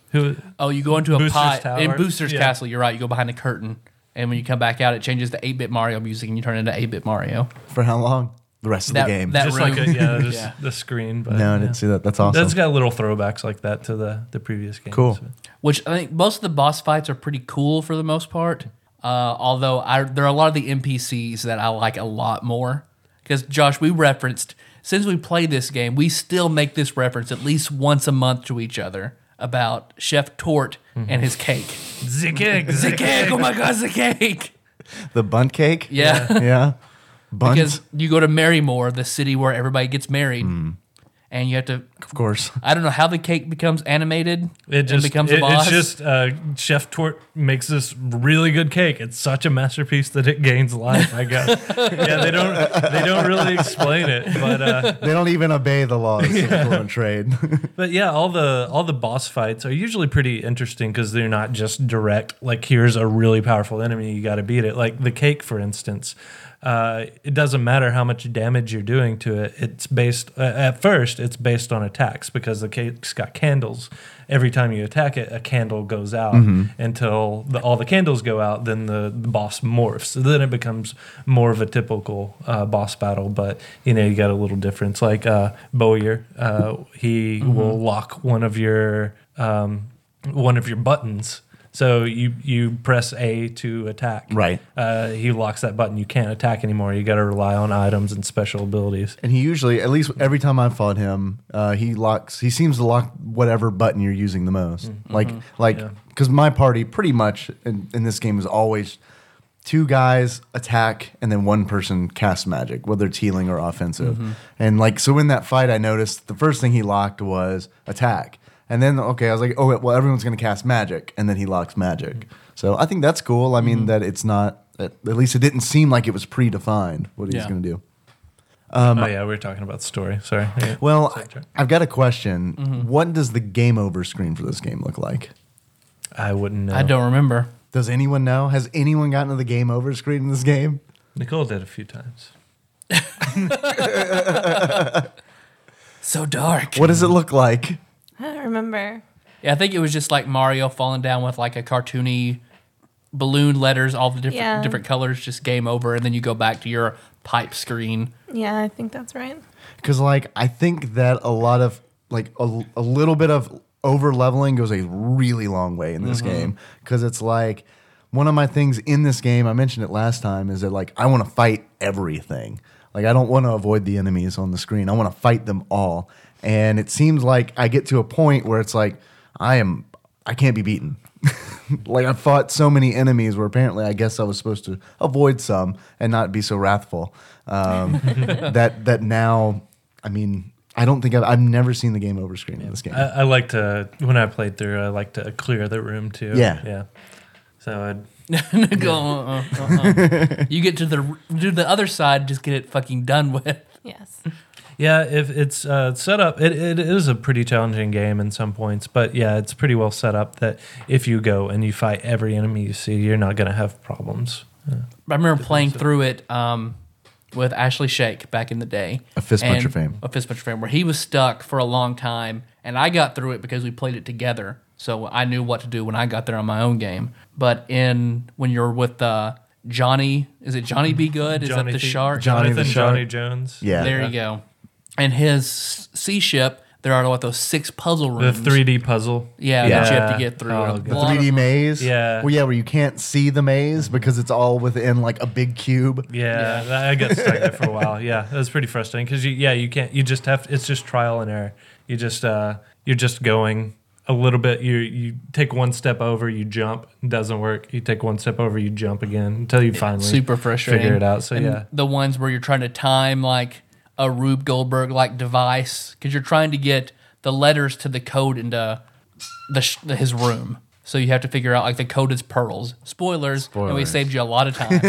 Who? Oh, you go into a Booster's pot Tower? in Booster's Yeah. Castle. You're right. You go behind the curtain, and when you come back out, it changes to 8-bit Mario music, and you turn into 8-bit Mario. For how long? The rest of That- the game. that- Just room. like just Yeah. the screen. But No, I didn't see that. That's awesome. That's got little throwbacks like that to the previous games. Cool. Which I think most of the boss fights are pretty cool for the most part. Although there are a lot of the NPCs that I like a lot more. Because Josh, we referenced since we played this game, we still make this reference at least once a month to each other about Chef Tort and his cake. The cake, The cake! Oh my God, the cake! The bunt cake? Yeah. Yeah. Buns? Because you go to Marrymore, the city where everybody gets married, and you have to. Of course. I don't know how the cake becomes animated. It just and becomes a boss. It's just Chef Tort makes this really good cake. It's such a masterpiece that it gains life. I guess. Yeah, they don't really explain it, but They don't even obey the laws of foreign trade. but yeah, all the boss fights are usually pretty interesting because they're not just direct. Like here's a really powerful enemy, you got to beat it. Like the cake, for instance. It doesn't matter how much damage you're doing to it. It's based at first. It's based on attacks because the cake's got candles. Every time you attack it, a candle goes out until all the candles go out. Then the boss morphs. So then it becomes more of a typical boss battle. But you got a little difference. Like Bowyer, he will lock one of your buttons. So you press A to attack. Right. He locks that button. You can't attack anymore. You got to rely on items and special abilities. And he usually, at least every time I've fought him, he seems to lock whatever button you're using the most. Because my party pretty much in this game is always 2 guys attack and then 1 person casts magic, whether it's healing or offensive. And so in that fight, I noticed the first thing he locked was attack. And then, I was like, oh, well, everyone's going to cast magic. And then he locks magic. So I think that's cool. I mean, that it's not, at least it didn't seem like it was predefined what he's going to do. We were talking about the story. Sorry. Yeah. Well, Sorry. I've got a question. What does the game over screen for this game look like? I wouldn't know. I don't remember. Does anyone know? Has anyone gotten to the game over screen in this game? Nicole did a few times. So dark. What does it look like? I don't remember. Yeah, I think it was just like Mario falling down with like a cartoony balloon letters, all the different colors, just game over, and then you go back to your pipe screen. Yeah, I think that's right. Because I think that a lot of a little bit of over leveling goes a really long way in this game. Because it's like one of my things in this game, I mentioned it last time, is that I want to fight everything. I don't want to avoid the enemies on the screen. I want to fight them all. And it seems like I get to a point where it's like I can't be beaten. I've fought so many enemies where apparently I guess I was supposed to avoid some and not be so wrathful. That now, I mean, I don't think I've never seen the game over screen in this game. I like to, when I played through, I like to clear the room too. Yeah. Yeah. So I'd Go, You get to the other side, just get it fucking done with. Yes. Yeah, if it's set up, it is a pretty challenging game in some points, but yeah, it's pretty well set up that if you go and you fight every enemy you see, you're not going to have problems. I remember playing through it with Ashley Shake back in the day. A Fist Puncher And- fame. A Fist Puncher fame, where he was stuck for a long time, and I got through it because we played it together, so I knew what to do when I got there on my own game. But when you're with Johnny, is it Johnny Be Good? Is that the shark? Johnny the shark. Johnny Jones. Yeah. There you go. And his sea ship, there are those 6 puzzle The rooms. 3D puzzle. Yeah, Yeah. that you have to get through. Oh, A God. The lot 3D of- maze? Yeah. Well, yeah, where you can't see the maze because it's all within a big cube. Yeah, I got stuck there for a while. Yeah, it was pretty frustrating because you can't. You just have. It's just trial and error. You just you're just going a little bit. You take one step over, you jump, it doesn't work. You take one step over, you jump again until you finally Super frustrating. figure it out. So And yeah, the ones where you're trying to time a Rube Goldberg device because you're trying to get the letters to the code into his room. So you have to figure out the code is pearls. Spoilers. And we saved you a lot of time.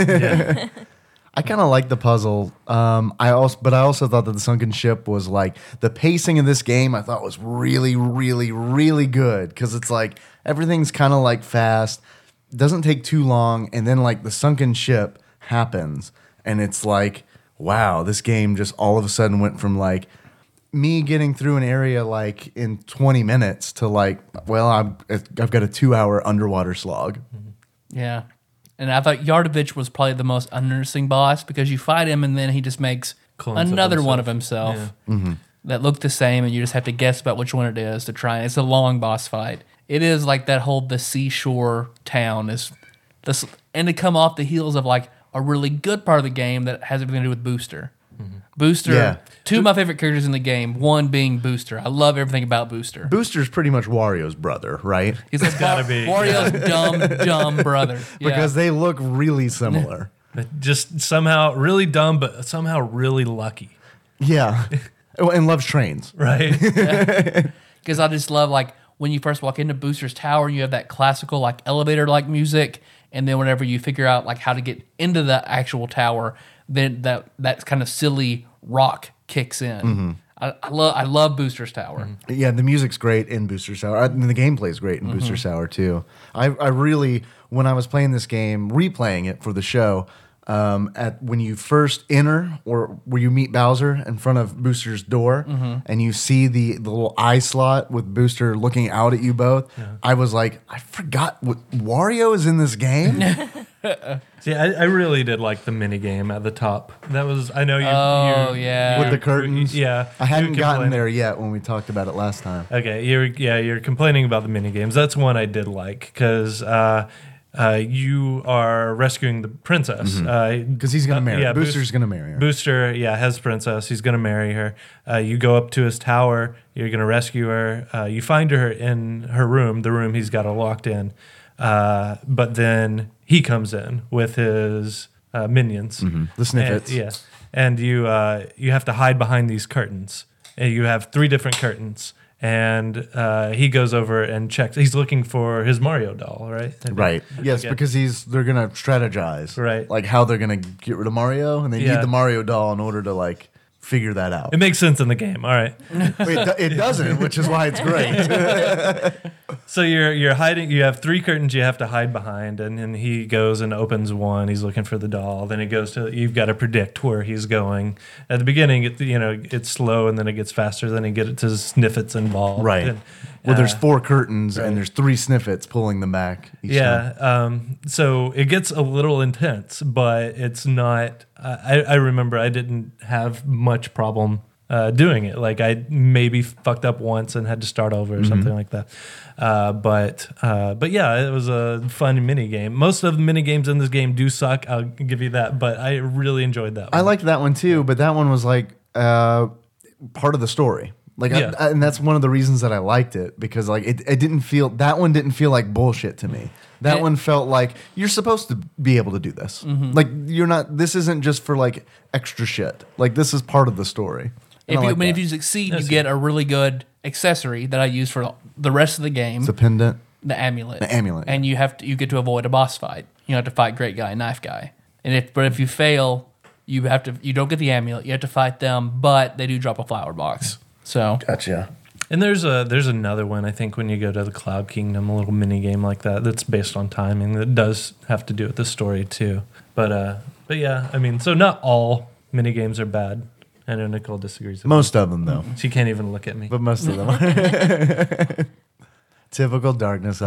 I kind of like the puzzle. I also thought that the sunken ship was the pacing of this game. I thought was really, really, really good because it's everything's kind of fast, doesn't take too long, and then the sunken ship happens, and it's wow, this game just all of a sudden went from me getting through an area like in 20 minutes to like, well, I've got a 2-hour underwater slog. Yeah. And I thought Yardovich was probably the most uninteresting boss because you fight him and then he just makes Clones of another one himself. of himself that look the same, and you just have to guess about which one it is to try. It's a long boss fight. It is like that whole the seashore town is this, and to come off the heels of like a really good part of the game that has everything to do with Booster. Booster, Yeah. two of my favorite characters in the game. One being Booster. I love everything about Booster. Booster's pretty much Wario's brother, right? He's like gotta be. Wario's dumb brother. Yeah. Because they look really similar. But just somehow really dumb, but somehow really lucky, Yeah. Oh, and loves trains. right? Because I just love like when you first walk into Booster's Tower, you have that classical like elevator like music, and then whenever you figure out like how to get into the actual tower, then that kind of silly rock kicks in. I love Booster's Tower. Yeah, the music's great in Booster's Tower. And the gameplay's great in Booster's Tower, too. I really, when I was playing this game, replaying it for the show, when you first enter or where you meet Bowser in front of Booster's door and you see the little eye slot with Booster looking out at you both, I was like, I forgot Wario is in this game? See, I really did like the mini game at the top. That was, I know you. Oh, yeah. With the curtains? Yeah, I hadn't you gotten complained. there yet when we talked about it last time. Okay, you're complaining about the mini games. That's one I did like because you are rescuing the princess. Because he's going to marry her. Boost- Booster's going to marry her. Booster, has princess. He's going to marry her. You go up to his tower. You're going to rescue her. You find her in her room, the room he's got her locked in. But then he comes in with his minions. The Sniffets. And you have to hide behind these curtains. And you have 3 different curtains. And he goes over and checks. He's looking for his Mario doll, right? Right. Yes, Okay. because they're gonna strategize, Right. Like how they're gonna get rid of Mario, and they Yeah. need the Mario doll in order to like figure that out. It makes sense in the game. All right. It doesn't, which is why it's great. So you're hiding. You have 3 curtains you have to hide behind, and then he goes and opens one. He's looking for the doll. Then it goes to you've got to predict where he's going. At the beginning, it's slow, and then it gets faster. Then you get to Sniffets involved. Right. And, Well, there's 4 curtains, and there's 3 Sniffets pulling them back. Each time. Yeah. So it gets a little intense, but it's not. I remember I didn't have much problem doing it. Like I maybe fucked up once and had to start over or something like that. But yeah, it was a fun mini game. Most of the mini games in this game do suck. I'll give you that, but I really enjoyed that one. I liked that one too, but that one was like part of the story. Like, Yeah. and that's one of the reasons that I liked it because like it didn't feel that one didn't feel like bullshit to me. That one felt like you're supposed to be able to do this. Like you're not. This isn't just for like extra shit. Like this is part of the story. And I like If that. you succeed, you get a really good accessory that I use for the rest of the game. It's a pendant. The amulet. The amulet. And you get to avoid a boss fight. You have to fight Great Guy, Knife Guy. But if you fail, you don't get the amulet. You have to fight them, but they do drop a flower box. So Gotcha. And there's another one I think when you go to the Cloud Kingdom, a little mini game like that's based on timing that does have to do with the story too. But yeah, I mean, so not all mini games are bad. I know Nicole disagrees. With Most of them though, me. She can't even look at me. but most of them are. Typical darkness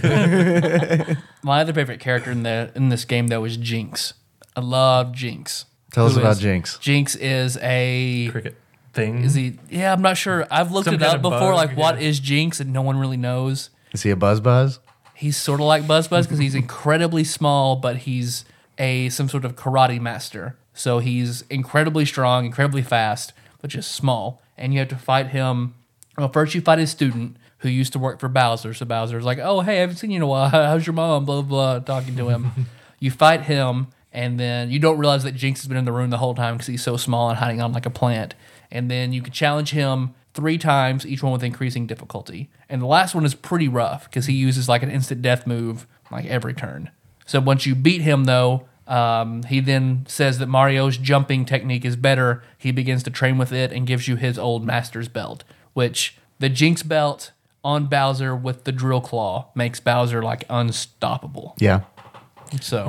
element. my other favorite character in this game though is Jinx. I love Jinx. Tell us Who about is- Jinx. Jinx is a Cricket thing. is he? Yeah, I'm not sure. I've looked Some it kind up of before. bug, Like, what yeah. is Jinx? And no one really knows. Is he a buzz? He's sort of like Buzz because he's incredibly small, but he's some sort of karate master. So he's incredibly strong, incredibly fast, but just small. And you have to fight him. Well, first you fight his student who used to work for Bowser. So Bowser's like, "Oh, hey, I haven't seen you in a while. How's your mom?" Blah blah blah, talking to him. You fight him, and then you don't realize that Jinx has been in the room the whole time because he's so small and hiding on like a plant. And then you can challenge him 3 times, each one with increasing difficulty. And the last one is pretty rough because he uses like an instant death move like every turn. So once you beat him, though, he then says that Mario's jumping technique is better. He begins to train with it and gives you his old master's belt, which the Jinx belt on Bowser with the drill claw makes Bowser like unstoppable. Yeah. So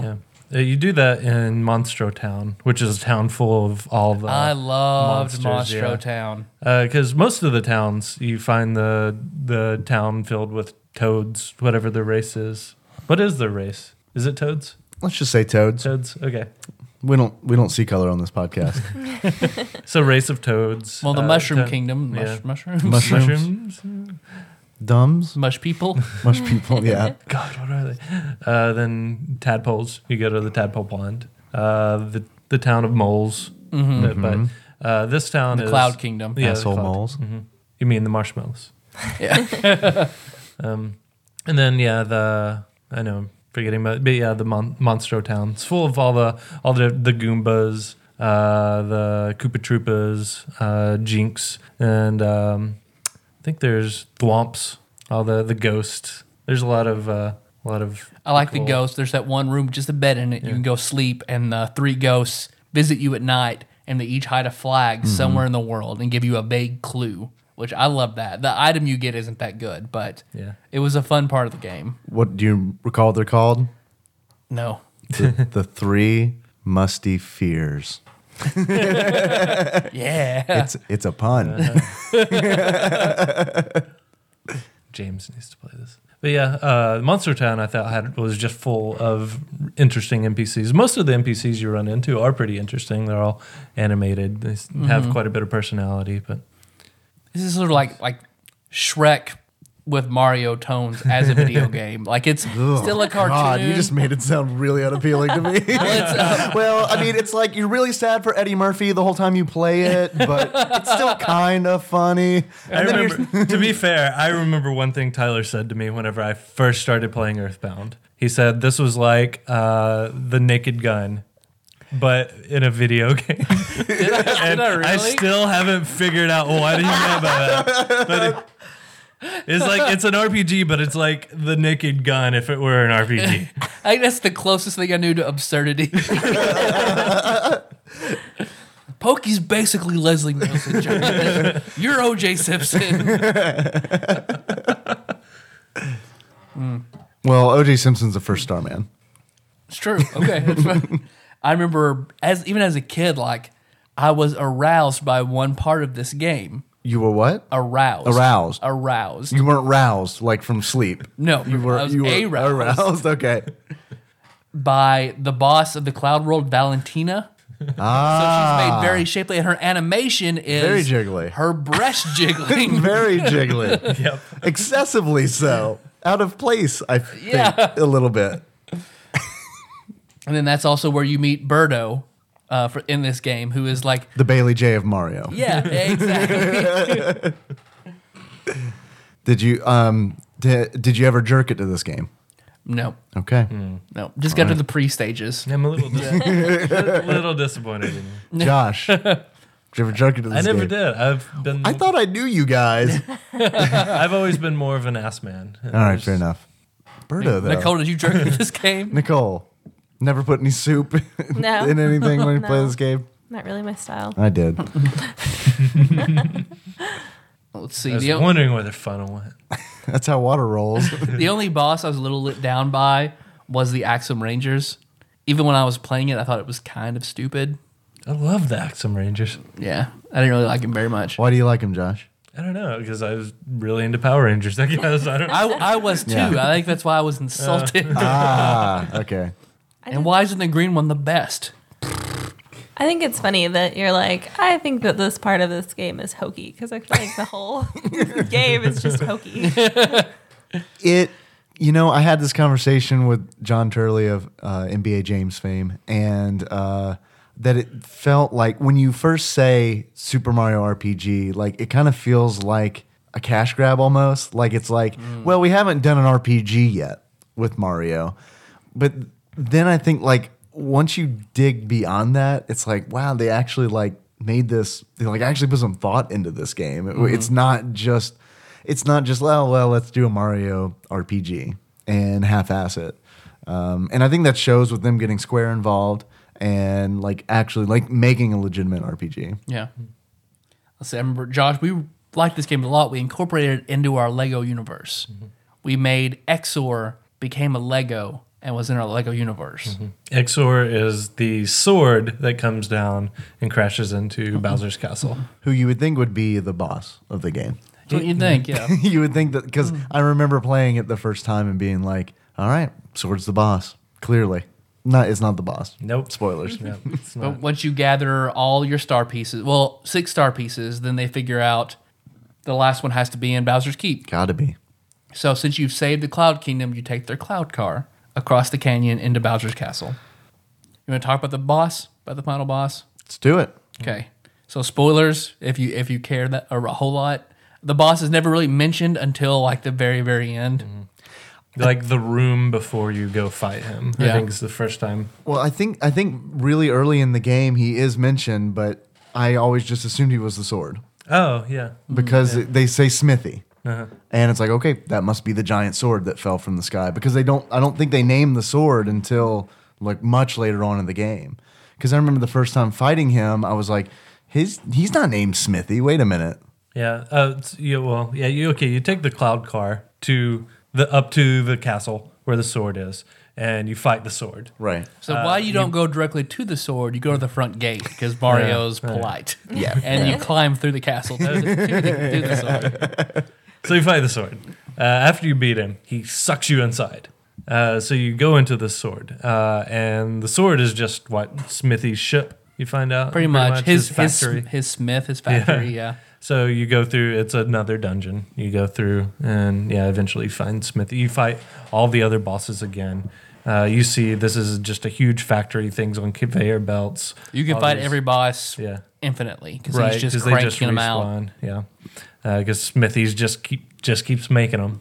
You do that in Monstro Town, which is a town full of all the I loved monsters, Monstro yeah. Town. Because most of the towns, you find the town filled with toads, whatever the race is. What is the race? Is it toads? Let's just say toads. Toads. Okay. We don't see color on this podcast. So race of toads. Well, the Mushroom to- Kingdom. yeah. Mushrooms. Mushrooms. Dumbs, Mush people. mush people. Yeah. God, what are they? Then tadpoles. You go to the tadpole pond. The town of moles. But this town is Cloud Kingdom. Yeah, the Asshole cloud. moles. You mean the marshmallows? Yeah. And then I know I'm forgetting, but yeah, the Monstro Town. It's full of all the Goombas, the Koopa Troopas, Jinx, and I think there's Thwomps, all the ghosts. There's a lot of I like the cool- ghosts. There's that one room with just a bed in it. You can go sleep, and the 3 ghosts visit you at night, and they each hide a flag somewhere in the world and give you a vague clue, which I love that. The item you get isn't that good, but Yeah. it was a fun part of the game. What do you recall? What they're called? No. The 3 musty fears. Yeah. It's a pun. James needs to play this. But yeah, Monster Town I thought was just full of interesting NPCs. Most of the NPCs you run into are pretty interesting. They're all animated. They have quite a bit of personality. But This is sort of like Shrek with Mario tones as a video game. Like it's still a cartoon. God, you just made it sound really unappealing to me. Well, I mean, it's like you're really sad for Eddie Murphy the whole time you play it, but it's still kind of funny. I remember, to be fair, I remember one thing Tyler said to me whenever I first started playing Earthbound. He said this was like the Naked Gun, but in a video game. And I really? I still haven't figured out what he meant by that. But it's like it's an RPG, but it's like the Naked Gun if it were an RPG. I think that's the closest thing I knew to absurdity. Pokey's basically Leslie Nielsen. John. You're O.J. Simpson. Well, O.J. Simpson's the first Starman. It's true. Okay. That's fine. I remember even as a kid, like I was aroused by one part of this game. You were what? Aroused. Aroused. You weren't roused like from sleep. No, You were I was aroused. aroused Okay. by the boss of the Cloud World, Valentina. So she's made very shapely, and her animation is Very jiggly. Her breast jiggling. Very jiggly. Yep. Excessively so. Out of place, I think, Yeah. a little bit. And then that's also where you meet Birdo in this game, who is like, The Bailey J of Mario. yeah, exactly. Did you did you ever jerk it to this game? No, Okay. no, just got to the pre-stages. I'm a little disappointed in you. Josh, did you ever jerk it to this I never game? did. I thought I knew you guys. I've always been more of an ass man. All right, fair enough. Birdo, though. Nicole, did you jerk to this game? Nicole, never put any soup No. in anything when you play No. this game? Not really my style. I did. Let's see. I was The, wondering where the funnel went. That's how water rolls. the only boss I was a little lit down by was the Axum Rangers. Even when I was playing it, I thought it was kind of stupid. I love the Axum Rangers. Yeah, I didn't really like him very much. Why do you like him, Josh? I don't know, because I was really into Power Rangers, I guess. I don't know. I was too. Yeah. I think that's why I was insulted. Okay. And why isn't the green one the best? I think it's funny that you're like, I think that this part of this game is hokey because I feel like the whole game is just hokey. I had this conversation with John Turley of NBA James fame, and that it felt like when you first say Super Mario RPG, like it kind of feels like a cash grab almost. Like it's like, well, we haven't done an RPG yet with Mario. But then I think like once you dig beyond that, it's like, wow, they actually like made this, they like actually put some thought into this game. It's not just, well, let's do a Mario RPG and half-ass it. And I think that shows with them getting Square involved and like actually like making a legitimate RPG. Yeah. Let's see. I remember, Josh, we liked this game a lot. We incorporated it into our Lego universe. We made Exor became a Lego and was in our Lego universe. Ixor is the sword that comes down and crashes into Bowser's castle. Who you would think would be the boss of the game. That's what you think, yeah. You would think that, because I remember playing it the first time and being like, all right, sword's the boss. Clearly. It's not the boss. Nope. Spoilers. Yeah, it's But not. once you gather all your star pieces, 6 star pieces, then they figure out the last one has to be in Bowser's Keep. Gotta be. So since you've saved the Cloud Kingdom, you take their Cloud Car across the canyon into Bowser's Castle. You want to talk about the boss, about the final boss? Let's do it. Okay. So spoilers, if you care that a whole lot, the boss is never really mentioned until like the very, very end. Like the room before you go fight him. I Yeah. think it's the first time. Well, I think really early in the game he is mentioned, but I always just assumed he was the sword Oh, yeah. because they say Smithy. Uh-huh. And it's like, okay, that must be the giant sword that fell from the sky, because I don't think they name the sword until like much later on in the game. Because I remember the first time fighting him, I was like, he's not named Smithy. Wait a minute. Yeah. You take the cloud car up to the castle where the sword is, and you fight the sword. Right. So why you don't go directly to the sword, you go to the front gate because Mario's polite. Yeah. And you climb through the castle to the sword. So you fight the sword. After you beat him, he sucks you inside. So you go into the sword, and the sword is just Smithy's ship. You find out Pretty much. His factory. his smith, his factory, yeah. So you go through. It's another dungeon. You go through, and eventually you find Smithy. You fight all the other bosses again. You see, this is just a huge factory. Things on conveyor belts. You can all fight these- every boss Yeah. infinitely because Right, he's just 'cause they cranking just them out. respawn. Yeah, because Smithy's just keeps making them.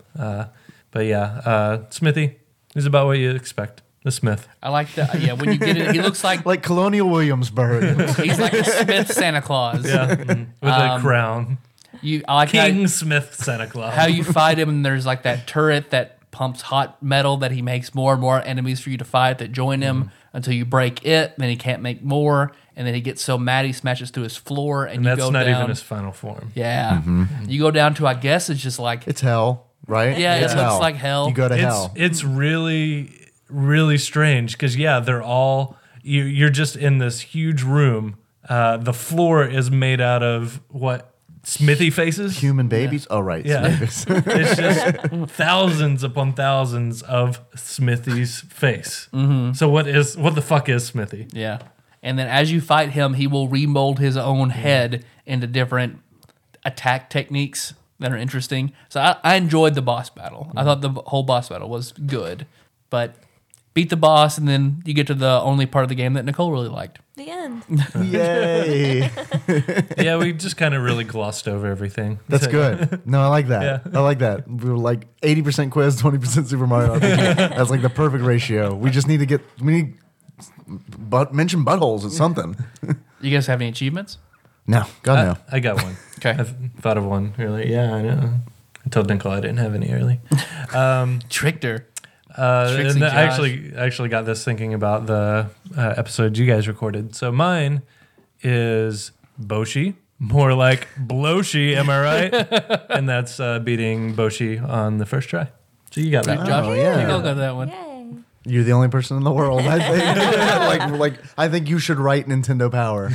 Smithy is about what you expect. The Smith. I like that. Yeah, when you get it, he looks like Like Colonial Williamsburg. he's like a Smith Santa Claus. Yeah, with a crown. I like King Smith Santa Claus. how you fight him, and there's like that turret that pumps hot metal that he makes more and more enemies for you to fight that join him until you break it. Then he can't make more, and then he gets so mad he smashes through his floor, and you that's go not down. even his final form. Yeah, you go down to I guess it's just like It's hell, right? Yeah, it It's looks hell. like hell. You go to hell. It's really, really strange because they're all you're just in this huge room. The floor is made out of what Smithy faces. Human babies? Oh, right. Yeah. Smithies. It's just thousands upon thousands of Smithy's face. So what the fuck is Smithy? yeah. And then as you fight him, he will remold his own head into different attack techniques that are interesting. So I enjoyed the boss battle. I thought the whole boss battle was good, but beat the boss, and then you get to the only part of the game that Nicole really liked. The end. Yay. Yeah, we just kind of really glossed over everything. That's good. No, I like that. Yeah. I like that. We were like 80% quiz, 20% Super Mario RPG. That's like the perfect ratio. We just need to mention buttholes or something. You guys have any achievements? No, God no. I got one. Okay. I've thought of one earlier. Yeah, I know. I told Nicole I didn't have any early. Tricked her. And Trixie I Josh. actually got this thinking about the episode you guys recorded. So mine is Boshi, more like Bloshi, am I right? And that's beating Boshi on the first try. So you got that. Josh, Oh, yeah. Nicole got that one. Yay. You're the only person in the world, I think. like I think you should write Nintendo Power.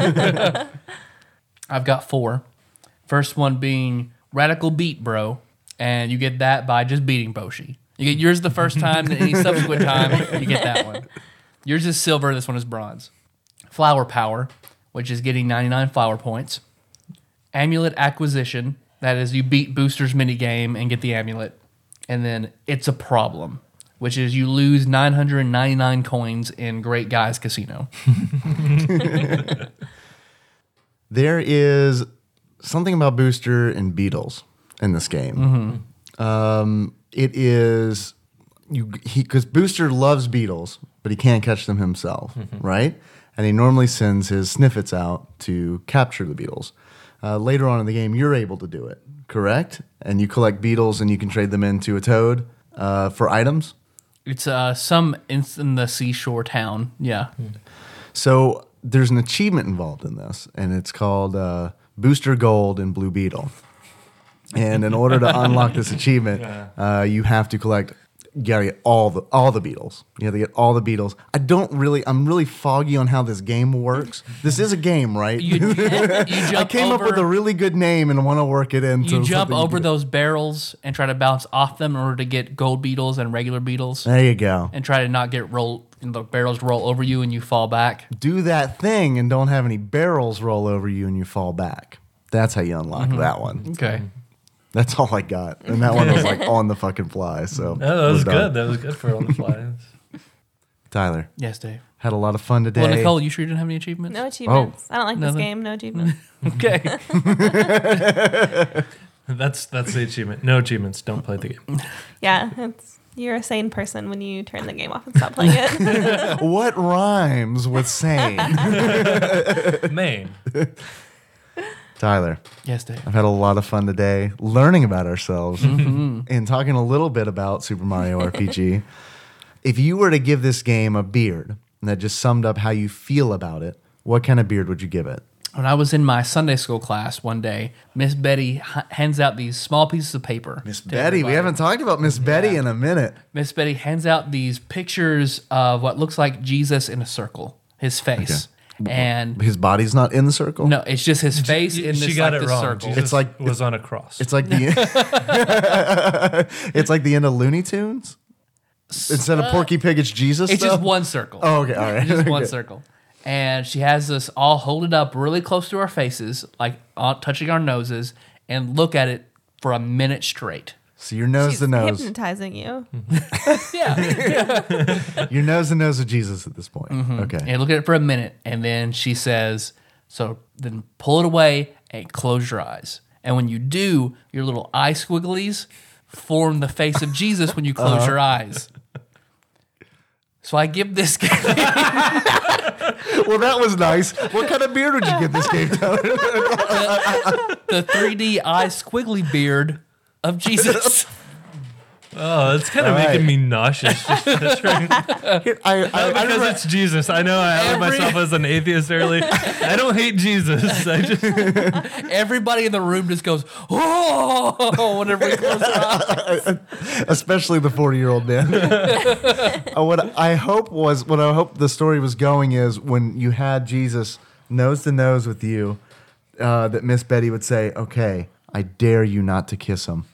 I've got 4. First one being Radical Beat Bro, and you get that by just beating Boshi. You get yours the first time, then any subsequent time, you get that one. Yours is silver, this one is bronze. Flower Power, which is getting 99 flower points. Amulet Acquisition, that is you beat Booster's minigame and get the amulet. And then It's a Problem, which is you lose 999 coins in Great Guys Casino. There is something about Booster and Beetles in this game. It is because Booster loves beetles, but he can't catch them himself, right? And he normally sends his Sniffets out to capture the beetles. Later on in the game, you're able to do it, correct? And you collect beetles and you can trade them into a toad for items. It's some in the seashore town. Yeah. So there's an achievement involved in this, and it's called Booster Gold and Blue Beetle. And in order to unlock this achievement, you have to collect you gotta get all the Beatles. You have to get all the Beatles. I'm really foggy on how this game works. This is a game, right? You jump I came up with a really good name and want to work it into. You jump something over good. those barrels and try to bounce off them in order to get gold beetles and regular beetles, There you go. and try to not get the barrels roll over you and you fall back. Do that thing and don't have any barrels roll over you and you fall back. That's how you unlock that one. Okay. That's all I got. And that one was like on the fucking fly. So No, that was we're good. done. That was good for on the fly. Tyler, Yes, Dave. had a lot of fun today. Well, Nicole, you sure you didn't have any achievements? No achievements. I don't like Nothing. this game. No achievements. Okay. That's the achievement. No achievements. Don't play the game. Yeah, you're a sane person when you turn the game off and stop playing it. What rhymes with sane? Maine. Tyler, Yes, Dave. I've had a lot of fun today learning about ourselves and talking a little bit about Super Mario RPG. If you were to give this game a beard that just summed up how you feel about it, what kind of beard would you give it? When I was in my Sunday school class one day, Miss Betty hands out these small pieces of paper. Miss to Betty. We everybody. haven't talked about Miss Betty in a minute. Miss Betty hands out these pictures of what looks like Jesus in a circle, his face. And His body's not in the circle? no, it's just his face in this, She got like, it this wrong. circle. Jesus It's like- was on a cross. It's like the it's like the end of Looney Tunes. Instead of Porky Pig, it's Jesus. It's just stuff? one circle. Oh, okay, all right. Just one Okay. circle. And she has us all hold it up really close to our faces, like touching our noses, and look at it for a minute straight. So your nose She's to nose, hypnotizing you. Yeah. your nose to nose of Jesus at this point. Okay. And look at it for a minute, and then she says, so then pull it away and close your eyes. And when you do, your little eye squigglies form the face of Jesus when you close your eyes. So I give this game Well, that was nice. What kind of beard would you give this game, Tyler? the 3D eye squiggly beard of Jesus. oh, it's kind of All right. making me nauseous. Here, Because it's Jesus. I know I outed Every- myself as an atheist early. I don't hate Jesus. I just Everybody in the room just goes, oh, whenever we close our eyes. especially the 40-year-old man. What I hope the story was going is when you had Jesus nose to nose with you, that Miss Betty would say, "Okay, I dare you not to kiss him."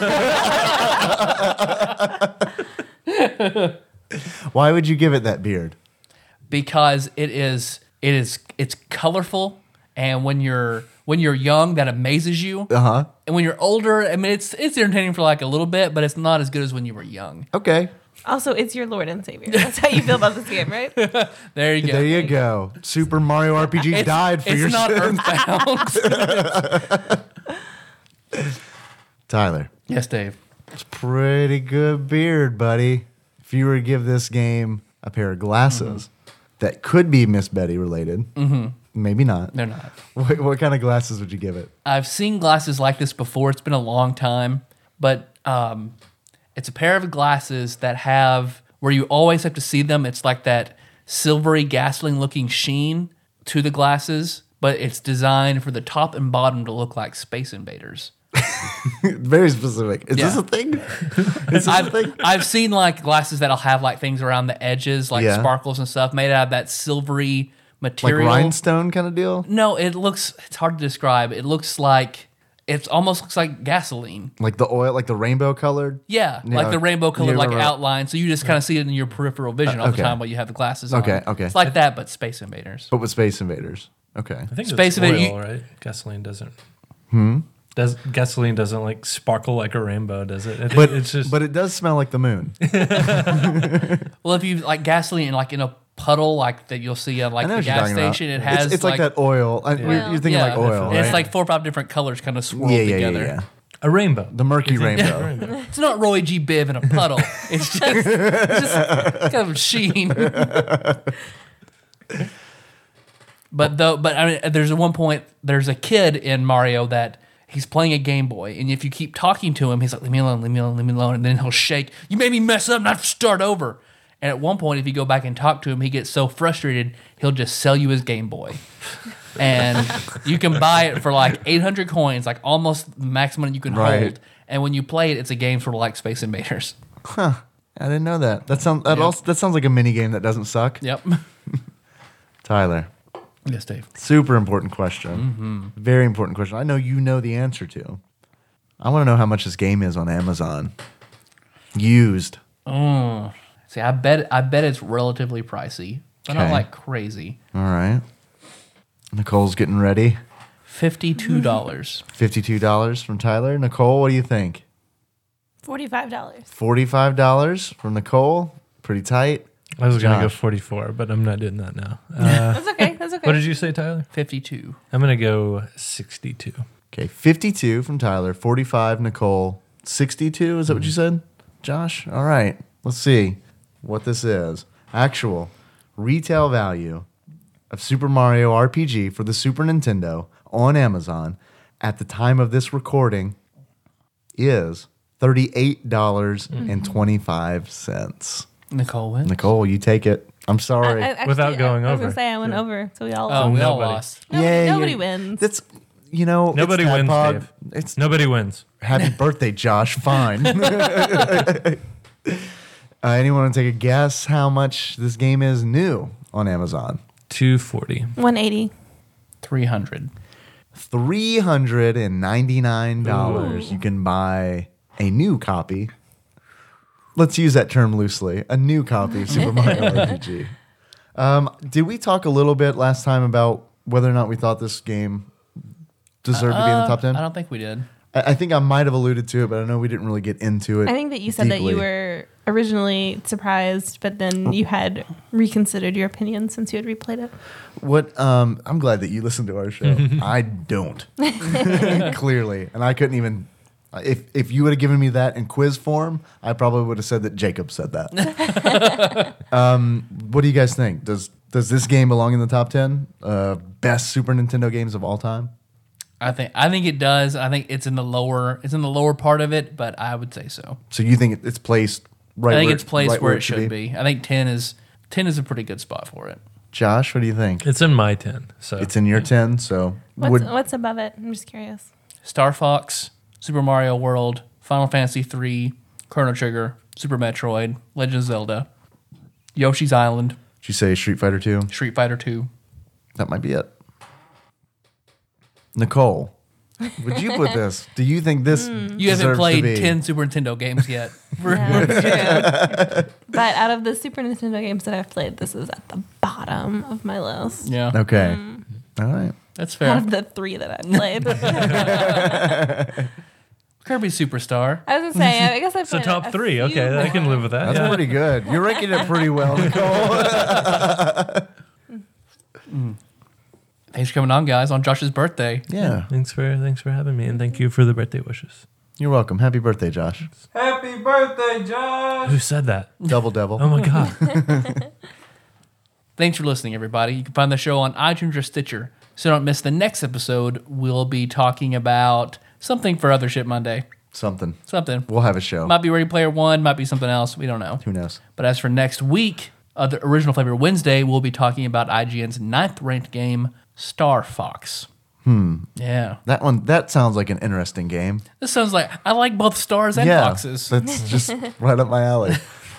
Why would you give it that beard? Because it's colorful, and when you're young, that amazes you. Uh-huh. And when you're older, I mean, it's entertaining for like a little bit, but it's not as good as when you were young. Okay. Also, it's your Lord and Savior. That's how you feel about this game, right? There you go. There you go. Super Mario RPG died for your It's not sins. Earthbound. Tyler, Yes, Dave. it's pretty good beard, buddy. If you were to give this game a pair of glasses that could be Miss Betty related, maybe not. They're not. What kind of glasses would you give it? I've seen glasses like this before. It's been a long time, but it's a pair of glasses that have where you always have to see them. It's like that silvery gasoline-looking sheen to the glasses, but it's designed for the top and bottom to look like Space Invaders. Very specific. Is this Yeah. a thing? Is this a thing? I've seen like glasses that'll have like things around the edges, like Yeah. sparkles and stuff, made out of that silvery Like material. rhinestone kind of deal? No, it's hard to describe. It almost looks like gasoline. Like the oil, like the rainbow colored? Yeah, Yeah, like the rainbow color, yeah, like right. outline. So you just kind of see it in your peripheral vision all Okay. the time while you have the glasses Okay, on. okay. It's like that, but Space Invaders. But with Space Invaders. Okay. I think Space it's oil, Invader- right? Gasoline doesn't. Gasoline doesn't like sparkle like a rainbow, does it? I think But it's just. but it does smell like the moon. Well, if you like gasoline like in a puddle like that you'll see at like I know the what you're gas talking about. station, it has it's like that oil. You're thinking yeah, like oil, and right? it's like 4 or 5 different colors kind of swirled yeah, together. a rainbow. The murky rainbow. It's not Roy G. Biv in a puddle. It's just kind of sheen. But I mean, there's at one point there's a kid in Mario that he's playing a Game Boy, and if you keep talking to him, he's like, "Leave me alone, leave me alone, leave me alone," and then he'll shake. You made me mess up, and I have to start over. And at one point, if you go back and talk to him, he gets so frustrated he'll just sell you his Game Boy. And you can buy it for like 800 coins, like almost the maximum you can Right. hold. And when you play it, it's a game sort of like Space Invaders. I didn't know that. That sounds like a mini game that doesn't suck. Yep. Tyler, Yes, Dave. super important question. Very important question. I know you know the answer to. I want to know how much this game is on Amazon. Used. See, I bet it's relatively pricey, but not Okay. like crazy. All right. Nicole's getting ready. $52. $52 from Tyler. Nicole, what do you think? $45. $45 from Nicole. Pretty tight. I was going to go Josh. 44, but I'm not doing that now. That's okay. That's okay. What did you say, Tyler? 52. I'm going to go 62. Okay, 52 from Tyler, 45 Nicole, 62, is that what you said? Josh? All right, let's see what this is. Actual retail value of Super Mario RPG for the Super Nintendo on Amazon at the time of this recording is $38.25. Nicole wins. Nicole, you take it. I'm sorry. Without going I was over. gonna say I went over, so we all. Oh, we all Nobody. lost. Nobody you- wins. That's, you know, Nobody it's wins, Tadpog. Dave. It's Nobody wins. Happy birthday, Josh. Fine. Anyone want to take a guess how much this game is new on Amazon? 240. 180. 300. $399. You can buy a new copy. Let's use that term loosely. A new copy of Super Mario RPG. Did we talk a little bit last time about whether or not we thought this game deserved to be in the top 10? I don't think we did. I think I might have alluded to it, but I know we didn't really get into it. I think that you said that deeply. you were originally surprised, but then you had reconsidered your opinion since you had replayed it. What? I'm glad that you listen to our show. I don't, clearly, and I couldn't even. If you would have given me that in quiz form, I probably would have said that Jacob said that. What do you guys think? Does this game belong in the top 10 best Super Nintendo games of all time? I think it does. I think it's in the lower part of it, but I would say so. So you think it's placed right? I think where it's placed right where it should be. I think 10 is a pretty good spot for it. Josh, what do you think? It's in my 10. So It's in your 10. So What's above it? I'm just curious. Star Fox, Super Mario World, Final Fantasy III, Chrono Trigger, Super Metroid, Legend of Zelda, Yoshi's Island, did you say Street Fighter 2? Street Fighter II. That might be it. Nicole, would you put this? Do you think this? You haven't deserves to played be? 10 Super Nintendo games yet. Yeah, that's true. But out of the Super Nintendo games that I've played, this is at the bottom of my list. Yeah, Okay. All right. that's Out fair. of the 3 that I've played. Kirby Superstar. I was gonna say, I guess I've so played top a 3. few Okay, I can more. live with that. That's Yeah. pretty good. You're ranking it pretty well, Nicole. Thanks for coming on, guys, on Josh's birthday. Yeah. Thanks for having me, and thank you for the birthday wishes. You're welcome. Happy birthday, Josh. Happy birthday, Josh! Who said that? Double devil. Oh my god. Thanks for listening, everybody. You can find the show on iTunes or Stitcher. So don't miss the next episode. We'll be talking about something for Other Shit Monday. Something. Something. We'll have a show. Might be Ready Player One, might be something else. We don't know. Who knows? But as for next week, the Original Flavor Wednesday, we'll be talking about IGN's 9th ranked game, Star Fox. Yeah. That sounds like an interesting game. This sounds like I like both stars and foxes. That's just right up my alley.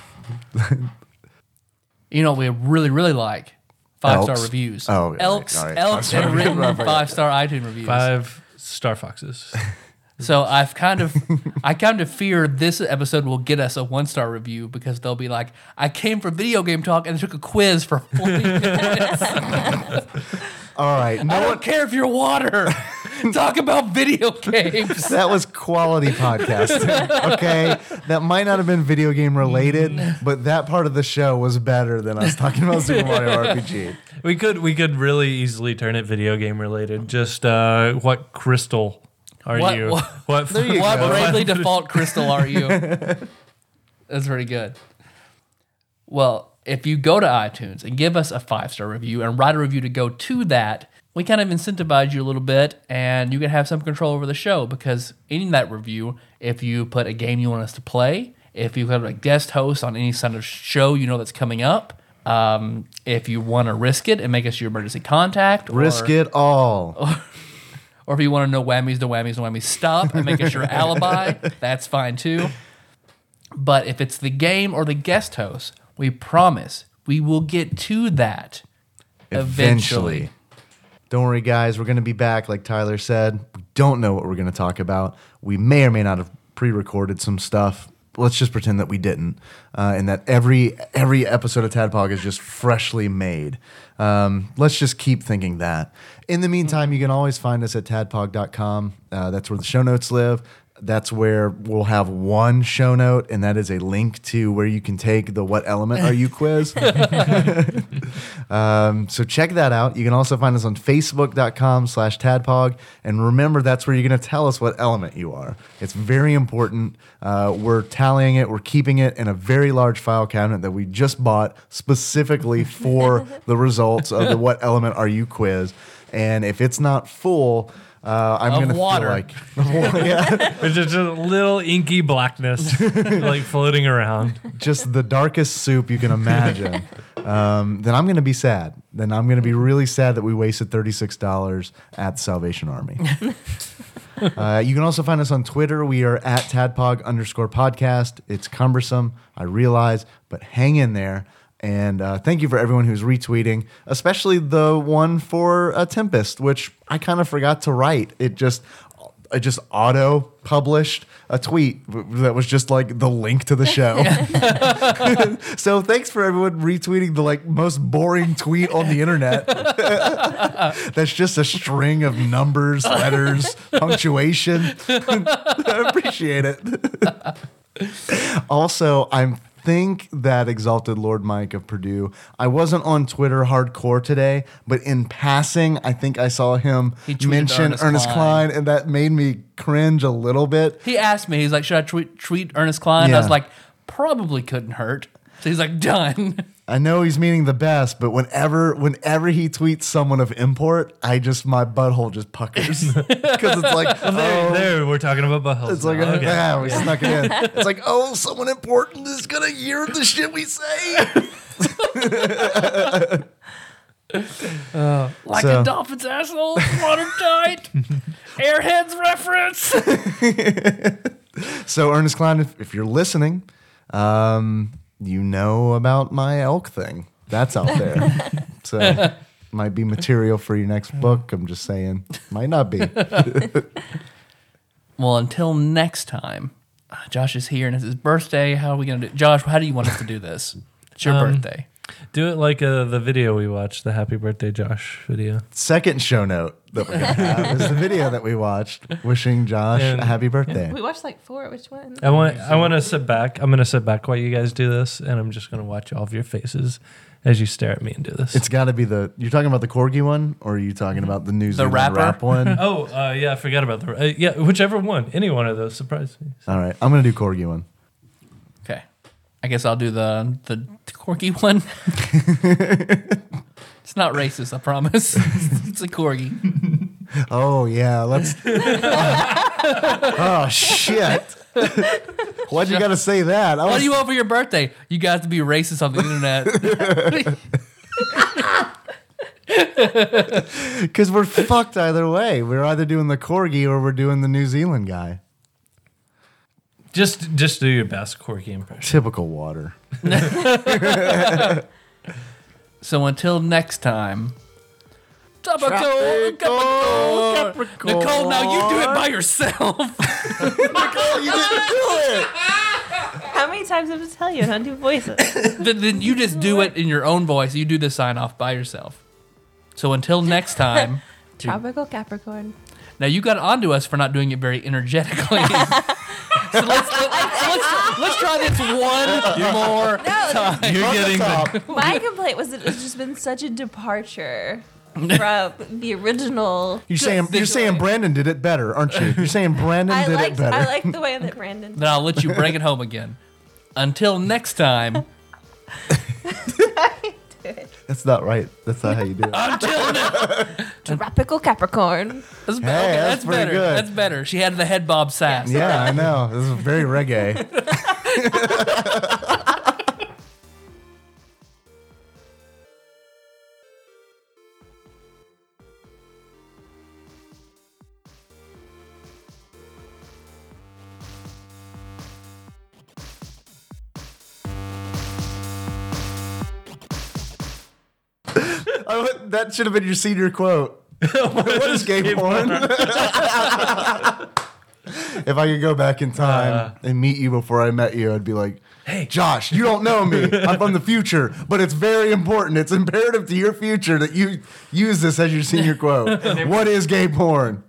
You know what we really, really like? 5-star Elks. reviews. Oh, right, Elks. all right. Elks have written 5-star iTunes reviews. 5 Star Foxes. So I kind of fear this episode will get us a 1-star review because they'll be like, I came for video game talk and I took a quiz for 40 minutes. All right. I No don't one, care if you're water. Talk about video games. that was quality podcasting. Okay. That might not have been video game related, but that part of the show was better than us talking about Super Mario RPG. We could really easily turn it video game related. Just what crystal are What- you? what- There you What go. bravely default crystal are you? That's pretty good. Well, if you go to iTunes and give us a 5-star review and write a review to go to that, we kind of incentivize you a little bit and you can have some control over the show because in that review, if you put a game you want us to play, if you have a guest host on any kind of show you know that's coming up, if you want to risk it and make us your emergency contact. Risk it all. Or if you want to know whammies to whammies to whammies stop and make us your alibi, that's fine too. But if it's the game or the guest host, we promise we will get to that eventually. Don't worry, guys. We're going to be back, like Tyler said. We don't know what we're going to talk about. We may or may not have pre-recorded some stuff. Let's just pretend that we didn't, and that every episode of Tadpog is just freshly made. Let's just keep thinking that. In the meantime, you can always find us at tadpog.com. That's where the show notes live. That's where we'll have one show note, and that is a link to where you can take the What Element Are You quiz. So check that out. You can also find us on facebook.com/tadpog. And remember, that's where you're going to tell us what element you are. It's very important. We're tallying it. We're keeping it in a very large file cabinet that we just bought specifically for the results of the What Element Are You quiz. And if it's not full... I'm Of going to feel water. like... yeah, It's just a little inky blackness like floating around. just the darkest soup you can imagine. Then I'm going to be sad. Then I'm going to be really sad that we wasted $36 at the Salvation Army. You can also find us on Twitter. We are at tadpog_podcast. It's cumbersome, I realize, but hang in there. And thank you for everyone who's retweeting, especially the one for Tempest, which I kind of forgot to write. I just auto published a tweet that was just like the link to the show. So thanks for everyone retweeting the like most boring tweet on the internet. That's just a string of numbers, letters, punctuation. I appreciate it. Also, I think that Exalted Lord Mike of Purdue, I wasn't on Twitter hardcore today, but in passing, I think I saw him He tweeted mention Ernest Klein, and that made me cringe a little bit. He asked me, he's like, should I tweet Ernest Klein? Yeah. I was like, probably couldn't hurt. So he's like, done. I know he's meaning the best, but whenever he tweets someone of import, my butthole just puckers. Because it's like, There, we're talking about buttholes. it's like, now. Okay. we snuck it in. It's like, oh, someone important is going to hear the shit we say. Like So- a dolphin's asshole, watertight. Airheads reference. So, Ernest Klein, if you're listening, you know about my elk thing. That's out there. So, might be material for your next book. I'm just saying. Might not be. Well, until next time, Josh is here and it's his birthday. How are we going to do Josh, how do you want us to do this? It's your birthday. Do it like the video we watched, the Happy Birthday Josh video. Second show note that we're going to have is the video that we watched wishing Josh And- a happy birthday. We watched like 4. Which one? I want to sit back. I'm going to sit back while you guys do this, and I'm just going to watch all of your faces as you stare at me and do this. It's got to be you're talking about the Corgi one, or are you talking about the New Zealand rapper? rap one? Oh, yeah, I forgot about yeah, whichever one. Any one of those. Surprise me. All right, I'm going to do Corgi one. Okay. I guess I'll do the corgi one. It's not racist, I promise. It's a corgi. Oh, yeah, let's... oh, shit. Why'd you got to say that? What do you want for your birthday? You got to be racist on the internet. Because we're fucked either way. We're either doing the Corgi or we're doing the New Zealand guy. Just do your best Corky impression. Typical water. So until next time. Capricorn. Nicole, now you do it by yourself. Oh, you didn't do it. How many times have I tell you I don't do voices? Then you just do it in your own voice. You do the sign off by yourself. So until next time. Tropical Capricorn. Now you got onto us for not doing it very energetically. So let's try this one more time. You're getting My complaint was that it's just been such a departure from the original. You're saying Brandon did it better, aren't you? You're saying Brandon I did it better. like the way that Brandon. Then I'll let you bring it home again. Until next time. That's not right. That's not how you do it. Until next. Tropical Capricorn. That's, Hey, okay, that's pretty better. good. That's better. She had the head bob sass. Yeah, I know. This is very reggae. That should have been your senior quote. What is gay porn? If I could go back in time and meet you before I met you, I'd be like, hey, Josh, you don't know me. I'm from the future, but it's very important. It's imperative to your future that you use this as your senior quote. What is gay porn?